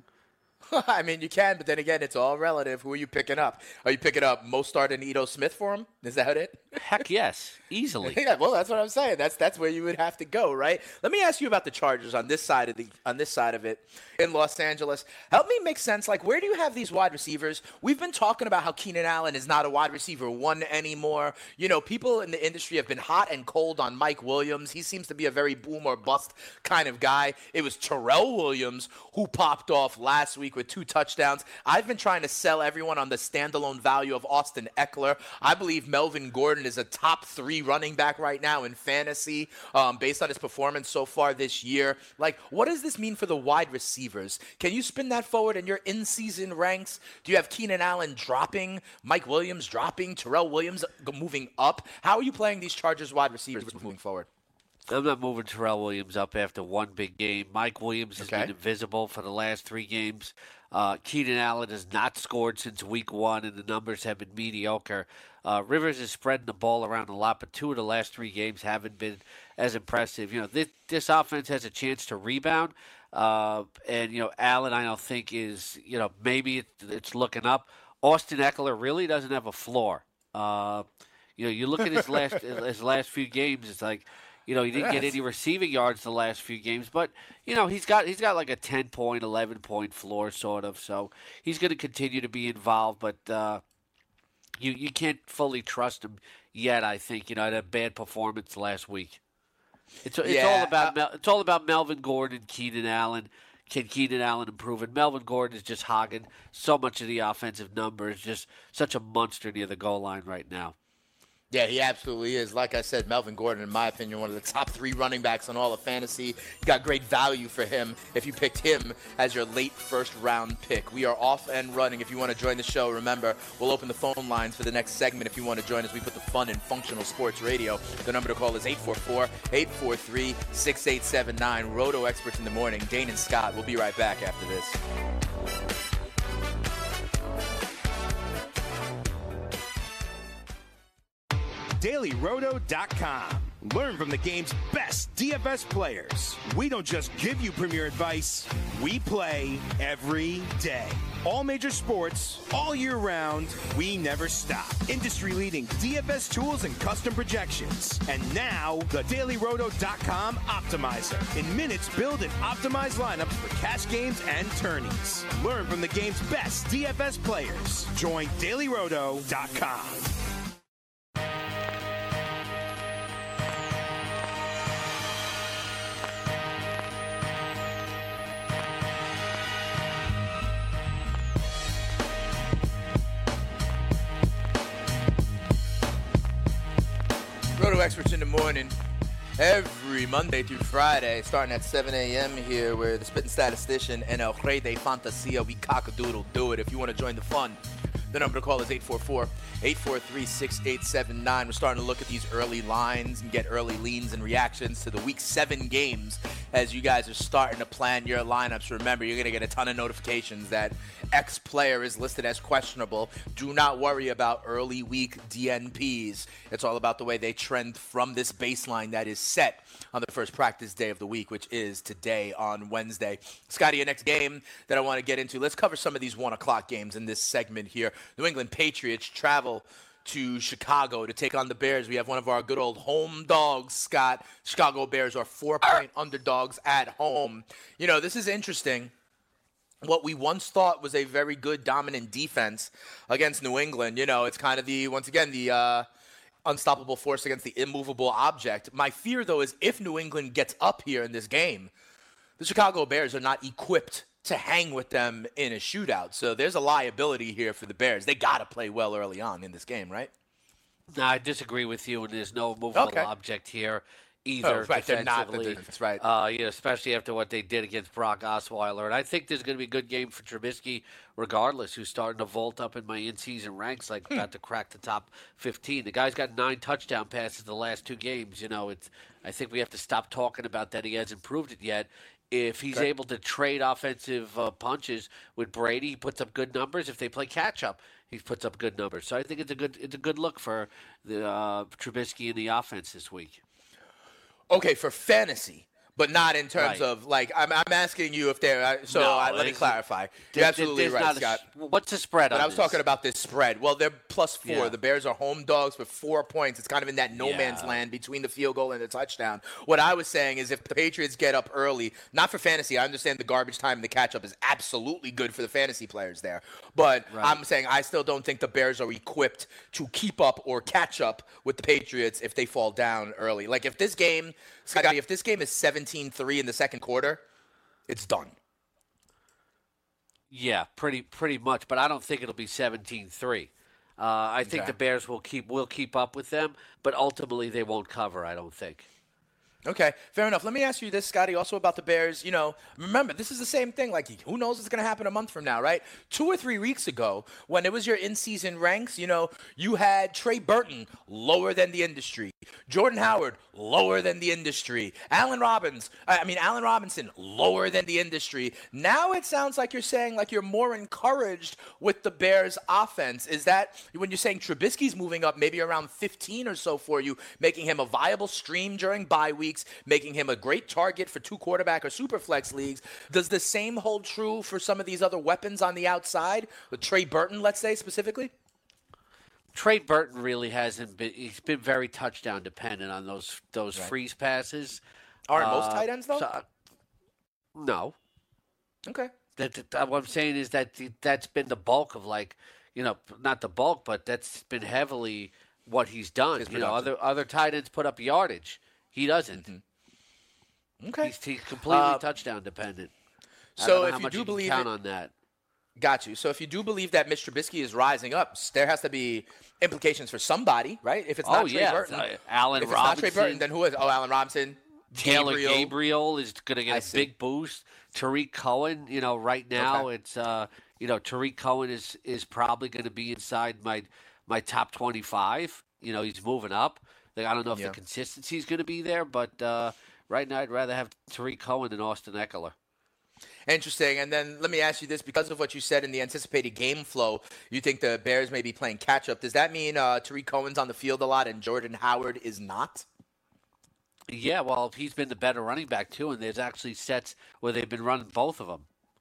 I mean, you can, but then again, it's all relative. Who are you picking up? Are you picking up Mostert and Ito Smith for him? Is that it? Heck yes, easily. Yeah, well, that's what I'm saying. That's that's where you would have to go, right? Let me ask you about the Chargers on this side of the on this side of it in Los Angeles. Help me make sense. Like, where do you have these wide receivers? We've been talking about how Keenan Allen is not a wide receiver one anymore. You know, people in the industry have been hot and cold on Mike Williams. He seems to be a very boom or bust kind of guy. It was Terrell Williams who popped off last week with two touchdowns. I've been trying to sell everyone on the standalone value of Austin Eckler. I believe Melvin Gordon is a top three running back right now in fantasy um, based on his performance so far this year. Like, what does this mean for the wide receivers? Can you spin that forward in your in-season ranks? Do you have Keenan Allen dropping, Mike Williams dropping, Terrell Williams moving up? How are you playing these Chargers wide receivers moving forward? I'm not moving Terrell Williams up after one big game. Mike Williams has okay. been invisible for the last three games. Uh, Keenan Allen has not scored since week one, and the numbers have been mediocre. Uh, Rivers is spreading the ball around a lot, but two of the last three games haven't been as impressive. You know, this, this offense has a chance to rebound, uh, and, you know, Allen, I don't think is, you know, maybe it, it's looking up. Austin Eckler really doesn't have a floor. Uh, you know, you look at his last his last few games, it's like, you know, he didn't yes. get any receiving yards the last few games, but you know he's got he's got like a ten point, eleven point floor sort of. So he's going to continue to be involved, but uh, you you can't fully trust him yet. I think you know had a bad performance last week. It's it's yeah, all about uh, Mel, it's all about Melvin Gordon, Keenan Allen. Can Keenan Allen improve? And Melvin Gordon is just hogging so much of the offensive numbers, just such a monster near the goal line right now. Yeah, he absolutely is. Like I said, Melvin Gordon, in my opinion, one of the top three running backs on all of fantasy. You got great value for him if you picked him as your late first-round pick. We are off and running. If you want to join the show, remember, we'll open the phone lines for the next segment if you want to join us. We put the fun in functional sports radio. The number to call is eight four four, eight four three, six eight seven nine. Roto Experts in the Morning. Dane and Scott. We'll be right back after this. Daily Roto dot com. Learn from the game's best D F S players. We don't just give you premier advice, we play every day. All major sports, all year round, we never stop. Industry-leading D F S tools and custom projections. And now, the Daily Roto dot com Optimizer. In minutes, build and optimize lineups for cash games and tourneys. Learn from the game's best D F S players. Join Daily Roto dot com. Roto Experts in the Morning, every Monday through Friday, starting at seven a.m. here, where the spitting statistician and El Rey de Fantasia, we cock-a-doodle do it. If you want to join the fun, the number to call is eight four four, eight four three, six eight seven nine. We're starting to look at these early lines and get early leans and reactions to the week seven games as you guys are starting to plan your lineups. Remember, you're going to get a ton of notifications that X player is listed as questionable. Do not worry about early week D N Ps. It's all about the way they trend from this baseline that is set on the first practice day of the week, which is today on Wednesday. Scotty, your next game that I want to get into, let's cover some of these one o'clock games in this segment here. New England Patriots travel to Chicago to take on the Bears. We have one of our good old home dogs, Scott. Chicago Bears are four-point underdogs at home. You know, this is interesting. What we once thought was a very good dominant defense against New England, you know, it's kind of the, once again, the uh, unstoppable force against the immovable object. My fear, though, is if New England gets up here in this game, the Chicago Bears are not equipped to hang with them in a shootout. So there's a liability here for the Bears. They got to play well early on in this game, right? No, I disagree with you, and there's no movable okay. object here either. Oh, right, they're not the defensively. defense, right. Uh, you know, especially after what they did against Brock Osweiler. And I think there's going to be a good game for Trubisky regardless, who's starting to vault up in my in-season ranks, like about to crack the top fifteen. The guy's got nine touchdown passes the last two games. You know, it's. I think we have to stop talking about that. He hasn't proved it yet. If he's okay. able to trade offensive uh, punches with Brady, he puts up good numbers. If they play catch-up, he puts up good numbers. So I think it's a good it's a good look for the uh, Trubisky in the offense this week. Okay, for fantasy. But not in terms Right. of, like, I'm, I'm asking you if they're, uh, so No, uh, let me it's- clarify. There- You're absolutely there's right, not a Scott. s- what's the spread But on I was this? talking about this spread. Well, they're plus four. Yeah. The Bears are home dogs with four points. It's kind of in that no man's Yeah. land between the field goal and the touchdown. What I was saying is if the Patriots get up early, not for fantasy, I understand the garbage time and the catch-up is absolutely good for the fantasy players there. But Right. I'm saying I still don't think the Bears are equipped to keep up or catch up with the Patriots if they fall down early. Like, if this game, Scotty, if this game is seventeen three in the second quarter, it's done. Yeah, pretty pretty much, but I don't think it'll be seventeen three. Uh, I think Okay. the Bears will keep will keep up with them, but ultimately they won't cover, I don't think. Okay, fair enough. Let me ask you this, Scotty, also about the Bears. You know, remember, this is the same thing. Like, who knows what's going to happen a month from now, right? Two or three weeks ago, when it was your in-season ranks, you know, you had Trey Burton lower than the industry. Jordan Howard lower than the industry. Allen Robbins, I mean, Allen Robinson lower than the industry. Now it sounds like you're saying like you're more encouraged with the Bears offense. Is that when you're saying Trubisky's moving up maybe around fifteen or so for you, making him a viable stream during bye weeks, making him a great target for two quarterback or super flex leagues? Does the same hold true for some of these other weapons on the outside? With Trey Burton, let's say specifically? Trey Burton really hasn't been. He's been very touchdown dependent on those those Right. freeze passes. Aren't most Uh, tight ends, though? so- no. Okay. That, that- what I'm saying is that the- that's been the bulk of, like, you know, not the bulk, but that's been heavily what he's done. His You know, production. other other tight ends put up yardage. He doesn't. Okay. He's, he's completely Uh, touchdown dependent. I so don't know if how you much do you can believe count it- on that. Got you. So if you do believe that Mitch Trubisky is rising up, there has to be implications for somebody, right? If it's not Oh, Trey yeah. Burton, Uh, Allen if it's not Trey Robinson. Burton, then who is? Oh, Allen Robinson, Taylor Gabriel. Gabriel, is going to I get a see. big boost. Tariq Cohen, you know, right now Okay. it's uh, you know, Tariq Cohen is is probably going to be inside my my top twenty-five. You know, he's moving up. Like, I don't know if Yeah. the consistency is going to be there, but uh, right now I'd rather have Tariq Cohen than Austin Eckler. Interesting. And then let me ask you this: because of what you said in the anticipated game flow, you think the Bears may be playing catch up. Does that mean uh, Tariq Cohen's on the field a lot and Jordan Howard is not? Yeah, well, he's been the better running back too, and there's actually sets where they've been running both of them.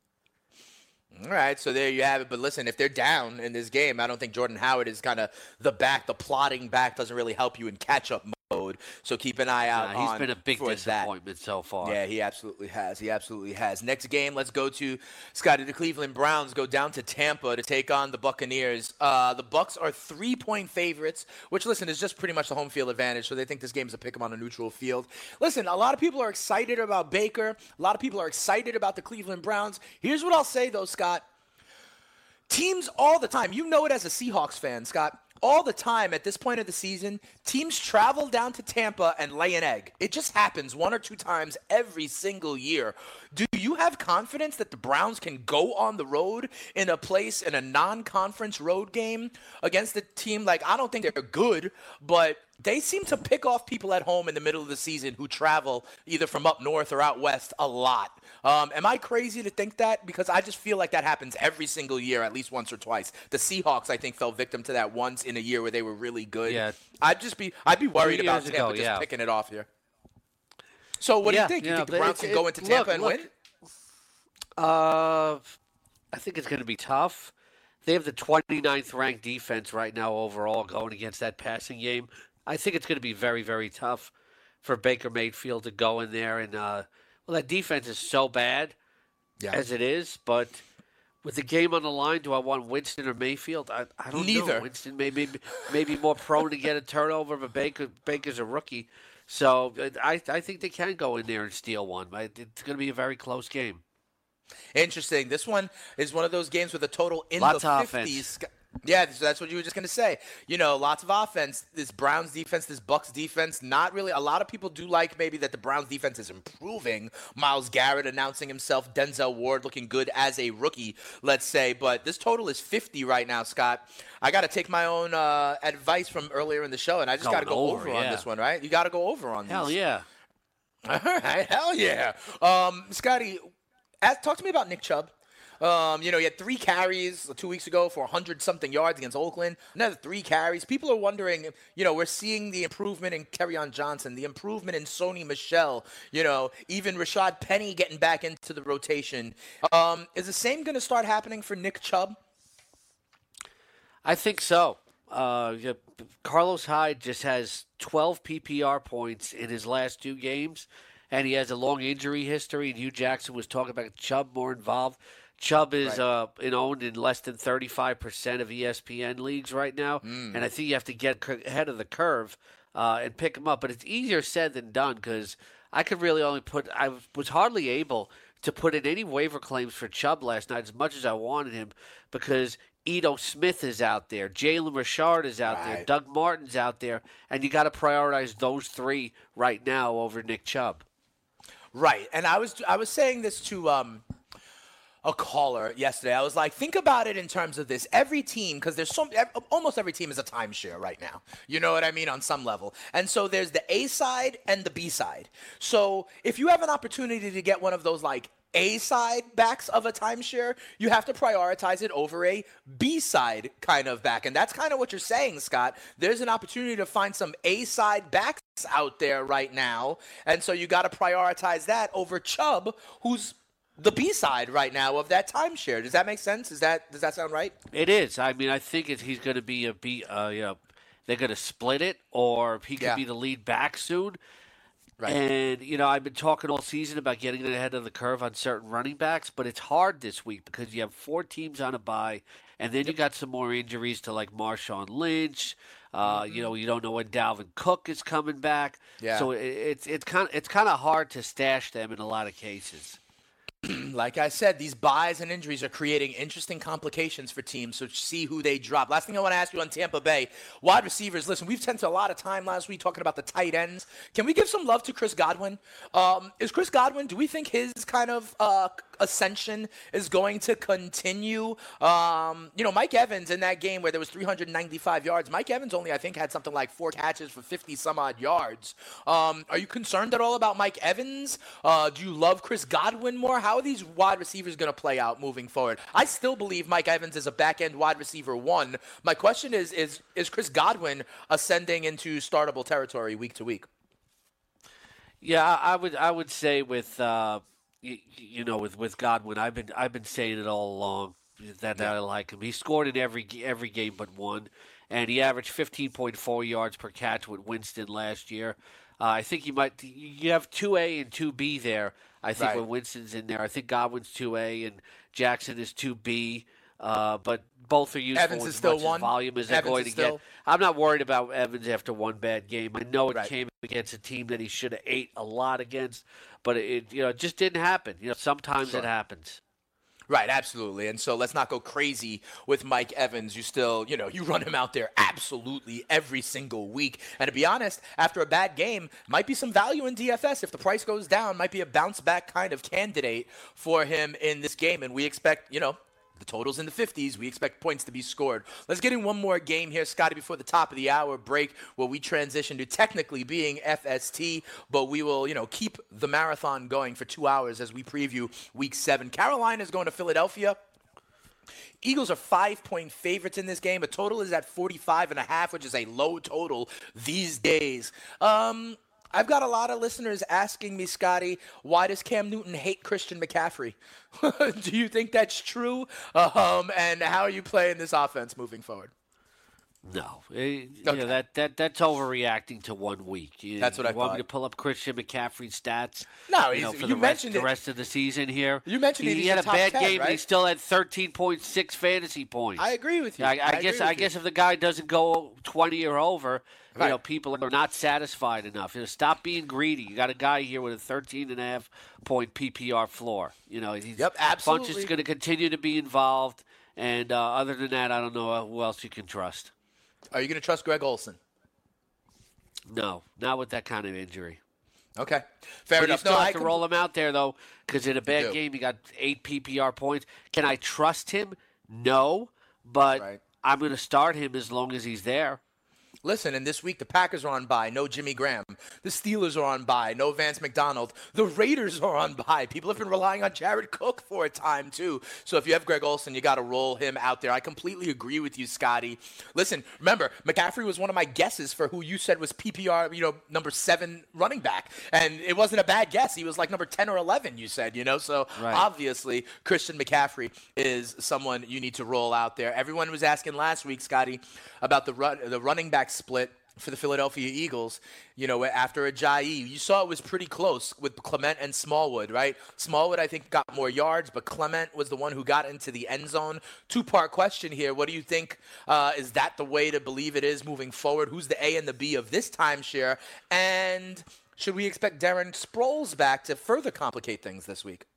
All right, so there you have it. But listen, if they're down in this game, I don't think Jordan Howard is kind of the back. The plotting back doesn't really help you in catch-up mode. So keep an eye out Uh, he's on been a big for that. disappointment so far. Yeah, he absolutely has. He absolutely has. Next game, let's go to Scotty. The Cleveland Browns go down to Tampa to take on the Buccaneers. Uh, the Bucs are three-point favorites, which, listen, is just pretty much the home field advantage. So they think this game's a pick 'em on a neutral field. Listen, a lot of people are excited about Baker. A lot of people are excited about the Cleveland Browns. Here's what I'll say, though, Scott. Teams all the time, you know it as a Seahawks fan, Scott, all the time at this point of the season, teams travel down to Tampa and lay an egg. It just happens one or two times every single year. Do you have confidence that the Browns can go on the road in a place, in a non-conference road game against a team like, I don't think they're good, but they seem to pick off people at home in the middle of the season who travel either from up north or out west a lot. Um, am I crazy to think that? Because I just feel like that happens every single year, at least once or twice. The Seahawks, I think, fell victim to that once in a year where they were really good. Yeah. I'd just be, I'd be worried Two about years Tampa ago, just yeah. picking it off here. So what Yeah, do you think? You yeah, think the but Browns it's- can go it- into Tampa look, and look. win? Uh, I think it's going to be tough. They have the twenty-ninth ranked defense right now overall going against that passing game. I think it's going to be very, very tough for Baker Mayfield to go in there. And, uh, well, that defense is so bad Yeah. as it is, but with the game on the line, do I want Winston or Mayfield? I, I don't Neither. know. Winston may be, maybe more prone to get a turnover, but Baker Baker's a rookie. So I, I think they can go in there and steal one. It's going to be a very close game. Interesting. This one is one of those games with a total in Lots the of fifties. offense. Yeah, so that's what you were just going to say. You know, lots of offense. This Browns defense, this Bucks defense, not really. A lot of people do like maybe that the Browns defense is improving. Myles Garrett announcing himself, Denzel Ward looking good as a rookie, let's say. But this total is fifty right now, Scott. I got to take my own uh, advice from earlier in the show, and I just got to Going go over, over on yeah. this one, right? You got to go over on Hell these. yeah. All right, hell yeah. Um, Scotty, ask, talk to me about Nick Chubb. Um, you know, he had three carries two weeks ago for one hundred something yards against Oakland. Another three carries. People are wondering, you know, we're seeing the improvement in Kerryon Johnson, the improvement in Sony Michel, you know, even Rashad Penny getting back into the rotation. Um, is the same going to start happening for Nick Chubb? I think so. Uh, yeah, Carlos Hyde just has twelve P P R points in his last two games, and he has a long injury history. And Hugh Jackson was talking about Chubb more involved. Chubb is Right. uh, in owned in less than thirty-five percent of E S P N leagues right now, Mm. and I think you have to get c- ahead of the curve uh, and pick him up. But it's easier said than done because I could really only put – I was hardly able to put in any waiver claims for Chubb last night as much as I wanted him because – Ito Smith is out there. Jalen Richard is out there. Right. Doug Martin's out there. And you got to prioritize those three right now over Nick Chubb. Right. And I was I was saying this to um, a caller yesterday. I was like, think about it in terms of this. Every team, because there's so ev- almost every team is a timeshare right now. You know what I mean? On some level. And so there's the A side and the B side. So if you have an opportunity to get one of those like A side backs of a timeshare, you have to prioritize it over a B side kind of back. And that's kind of what you're saying, Scott. There's an opportunity to find some A side backs out there right now. And so you got to prioritize that over Chubb, who's the B side right now of that timeshare. Does that make sense? Is that does that sound right? It is. I mean, I think it, he's going to be a B. Uh, you know, they're going to split it, or he could Yeah. be the lead back soon. Right. And, you know, I've been talking all season about getting ahead of the curve on certain running backs, but it's hard this week because you have four teams on a bye, and then you got some more injuries to, like, Marshawn Lynch. Uh, Mm-hmm. You know, you don't know when Dalvin Cook is coming back. Yeah. So it, it's it's kind of it's kind of hard to stash them in a lot of cases. Like I said, these buys and injuries are creating interesting complications for teams, so see who they drop. Last thing I want to ask you on Tampa Bay, wide receivers. Listen, we've spent a lot of time last week talking about the tight ends. Can we give some love to Chris Godwin? Um, is Chris Godwin, do we think his kind of uh, ascension is going to continue? Um, you know, Mike Evans in that game where there was three hundred ninety-five yards, Mike Evans only, I think, had something like four catches for fifty some odd yards. Um, are you concerned at all about Mike Evans? Uh, do you love Chris Godwin more? How are these wide receivers going to play out moving forward? I still believe Mike Evans is a back-end wide receiver one. My question is, is, is Chris Godwin ascending into startable territory week to week? Yeah, I I would I would say with uh, you, you know with, with Godwin, I've been I've been saying it all along that, that I like him. He scored in every every game but one, and he averaged fifteen point four yards per catch with Winston last year. Uh, I think you might you have two A and two B there. I think Right. when Winston's in there, I think Godwin's two A and Jackson is two B. Uh, but both are useful Evans with is as still much one? as volume as they're Evans going is to get. still- I'm not worried about Evans after one bad game. I know it Right. came against a team that he should have ate a lot against, but it you know it just didn't happen. You know, sometimes Sure. it happens. Right, absolutely. And so let's not go crazy with Mike Evans. You still, you know, you run him out there absolutely every single week. And to be honest, after a bad game, might be some value in D F S. If the price goes down, might be a bounce back kind of candidate for him in this game. And we expect, you know, the total's in the fifties. We expect points to be scored. Let's get in one more game here, Scotty, before the top of the hour break, where we transition to technically being F S T, but we will, you know, keep the marathon going for two hours as we preview Week Seven. Carolina is going to Philadelphia. Eagles are five-point favorites in this game. The total is at forty-five and a half, which is a low total these days. Um, I've got a lot of listeners asking me, Scotty, why does Cam Newton hate Christian McCaffrey? Do you think that's true? Um, and how are you playing this offense moving forward? No, Eh, you Okay. know, that that that's overreacting to one week. You, That's what you I want thought. me to pull up Christian McCaffrey's stats? No, you know, he's- for you the rest, mentioned the it. rest of the season here. You mentioned he, it, he he's had a a top bad ten, game, but he right? still had thirteen point six fantasy points. I agree with you. I, I, I guess agree with I you. guess if the guy doesn't go twenty or over, you Right. know, people are not satisfied enough. You know, stop being greedy. You got a guy here with a thirteen and a half point P P R floor. You know, he's Yep, Funch absolutely. is going to continue to be involved, and uh, other than that, I don't know who else you can trust. Are you going to trust Greg Olson? No, not with that kind of injury. Okay. Fair But you enough. still No, have I to com- roll him out there, though, because in a bad do. game, he got eight P P R points. Can I trust him? No, but Right. I'm going to start him as long as he's there. Listen, and this week the Packers are on bye, no Jimmy Graham. The Steelers are on bye, no Vance McDonald. The Raiders are on bye. People have been relying on Jared Cook for a time, too. So if you have Greg Olsen, you got to roll him out there. I completely agree with you, Scotty. Listen, remember, McCaffrey was one of my guesses for who you said was P P R, you know, number seven running back. And it wasn't a bad guess. He was like number ten or eleven, you said, you know. So right. Obviously, Christian McCaffrey is someone you need to roll out there. Everyone was asking last week, Scotty, about the run, the running back split for the Philadelphia Eagles, you know, after Ajayi. You saw it was pretty close with Clement and Smallwood, right? Smallwood, I think, got more yards, but Clement was the one who got into the end zone. Two-part question here. What do you think? Uh, is that the way to believe it is moving forward? Who's the A and the B of this timeshare? And should we expect Darren Sproles back to further complicate things this week?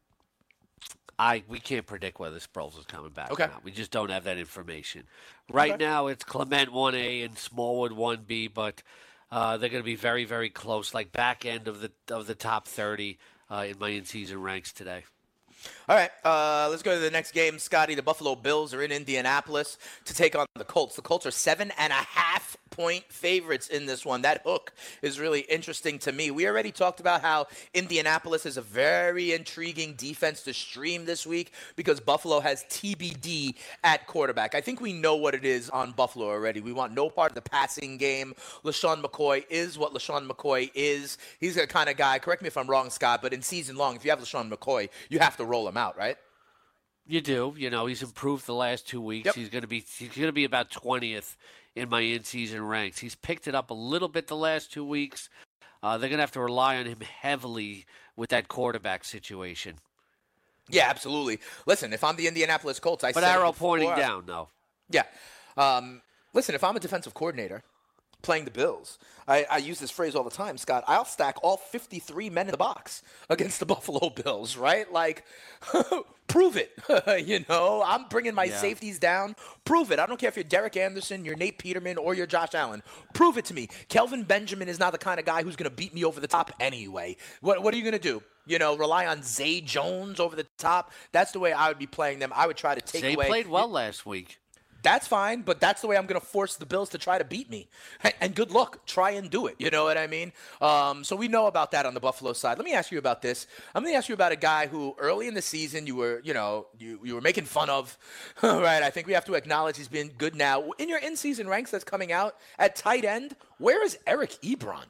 I we can't predict whether Sproles is coming back okay. or not. We just don't have that information. Right okay. now, it's Clement one A and Smallwood one B, but uh, they're going to be very, very close, like back end of the of the top thirty uh, in my in-season ranks today. All right, uh, let's go to the next game, Scotty. The Buffalo Bills are in Indianapolis to take on the Colts. The Colts are seven and a half point favorites in this one. That hook is really interesting to me. We already talked about how Indianapolis is a very intriguing defense to stream this week because Buffalo has T B D at quarterback. I think we know what it is on Buffalo already. We want no part of the passing game. LaShawn McCoy is what LaShawn McCoy is. He's the kind of guy, correct me if I'm wrong, Scott, but in season long, if you have LaShawn McCoy, you have to roll him out, right? You do. You know, he's improved the last two weeks. Yep. He's going to be he's going to be about twentieth in my in-season ranks. He's picked it up a little bit the last two weeks. Uh, they're going to have to rely on him heavily with that quarterback situation. Yeah, absolutely. Listen, if I'm the Indianapolis Colts, I but said arrow before, pointing down, though. Yeah. Um, listen, if I'm a defensive coordinator playing the Bills, I, I use this phrase all the time, Scott, I'll stack all fifty-three men in the box against the Buffalo Bills, right? Like, prove it. You know, I'm bringing my yeah. safeties down. Prove it. I don't care if you're Derek Anderson, you're Nate Peterman, or you're Josh Allen. Prove it to me. Kelvin Benjamin is not the kind of guy who's going to beat me over the top anyway. What, what are you going to do? You know, rely on Zay Jones over the top? That's the way I would be playing them. I would try to take Zay away. Zay played well last week. That's fine, but that's the way I'm going to force the Bills to try to beat me. And good luck. Try and do it. You know what I mean? Um, so we know about that on the Buffalo side. Let me ask you about this. I'm going to ask you about a guy who early in the season you were, you know, you, you were making fun of. Right? I think we have to acknowledge he's been good now. In your in-season ranks that's coming out at tight end, where is Eric Ebron?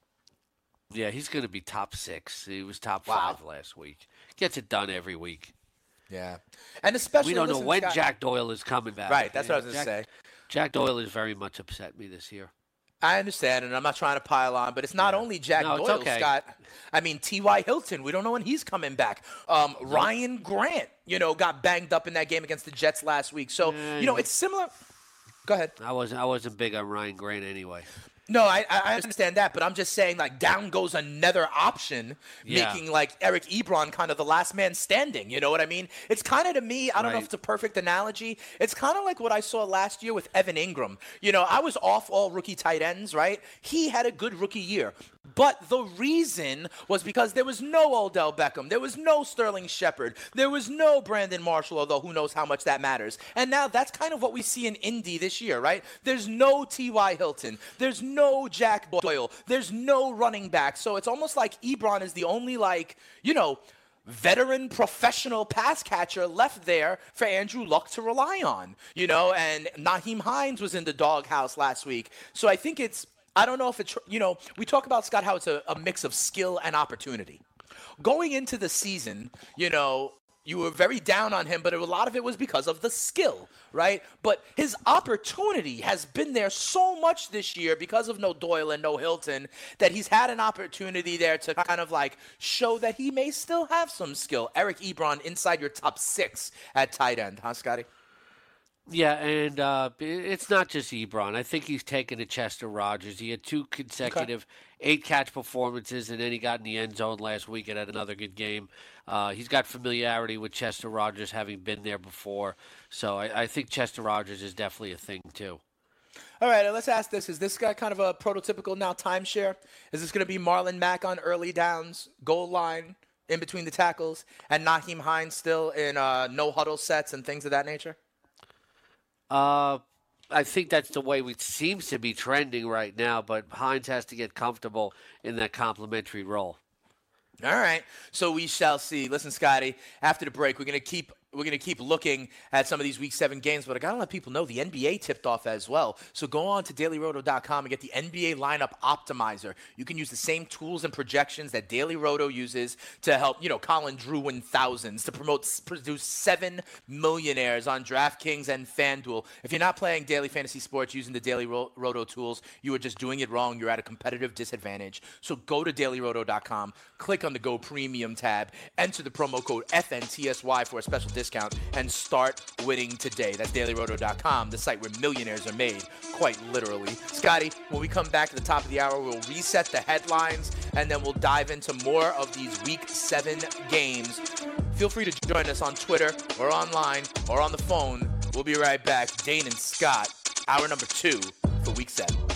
Yeah, he's going to be top six. He was top wow. five last week. Gets it done every week. Yeah, and especially we don't know when Scott, Jack Doyle is coming back. Right, that's what I was going to say. Jack Doyle has very much upset me this year. I understand, and I'm not trying to pile on, but it's not yeah. only Jack no, Doyle, okay. Scott. I mean, T Y. Hilton, we don't know when he's coming back. Um, Ryan Grant, you know, got banged up in that game against the Jets last week. So, yeah, you know, it's similar. Go ahead. I wasn't, I wasn't big on Ryan Grant anyway. No, I, I understand that, but I'm just saying, like, down goes another option, yeah. making, like, Eric Ebron kind of the last man standing. You know what I mean? It's kind of, to me, I don't right. know if it's a perfect analogy. It's kind of like what I saw last year with Evan Ingram. You know, I was off all rookie tight ends, right? He had a good rookie year. But the reason was because there was no Odell Beckham. There was no Sterling Shepard. There was no Brandon Marshall, although who knows how much that matters. And now that's kind of what we see in Indy this year, right? There's no T Y. Hilton. There's no Jack Doyle. There's no running back. So it's almost like Ebron is the only, like, you know, veteran professional pass catcher left there for Andrew Luck to rely on, you know, and Nyheim Hines was in the doghouse last week. So I think it's, I don't know if it's, you know, we talk about, Scott, how it's a, a mix of skill and opportunity. Going into the season, you know, you were very down on him, but a lot of it was because of the skill, right? But his opportunity has been there so much this year because of no Doyle and no Hilton that he's had an opportunity there to kind of like show that he may still have some skill. Eric Ebron inside your top six at tight end, huh, Scotty? Yeah, and uh, it's not just Ebron. I think he's taken to Chester Rogers. He had two consecutive okay. eight-catch performances, and then he got in the end zone last week and had another good game. Uh, he's got familiarity with Chester Rogers, having been there before. So I, I think Chester Rogers is definitely a thing, too. All right, let's ask this. Is this guy kind of a prototypical now timeshare? Is this going to be Marlon Mack on early downs, goal line, in between the tackles, and Nyheim Hines still in uh, no-huddle sets and things of that nature? Uh, I think that's the way it seems to be trending right now, but Hines has to get comfortable in that complimentary role. All right. So we shall see. Listen, Scotty, after the break, we're going to keep We're going to keep looking at some of these Week seven games, but I got to let people know the N B A tipped off as well. So go on to daily roto dot com and get the N B A lineup optimizer. You can use the same tools and projections that Daily Roto uses to help, you know, Colin Drew win thousands, to promote, produce seven millionaires on DraftKings and FanDuel. If you're not playing daily fantasy sports using the Daily Roto tools, you are just doing it wrong. You're at a competitive disadvantage. So go to daily roto dot com, click on the Go Premium tab, enter the promo code F N T S Y for a special discount, and start winning today. That's daily roto dot com, the site where millionaires are made, quite literally. Scotty, when we come back at the top of the hour, we'll reset the headlines, and then we'll dive into more of these Week seven games. Feel free to join us on Twitter or online or on the phone. We'll be right back. Dane and Scott, hour number two for Week seven.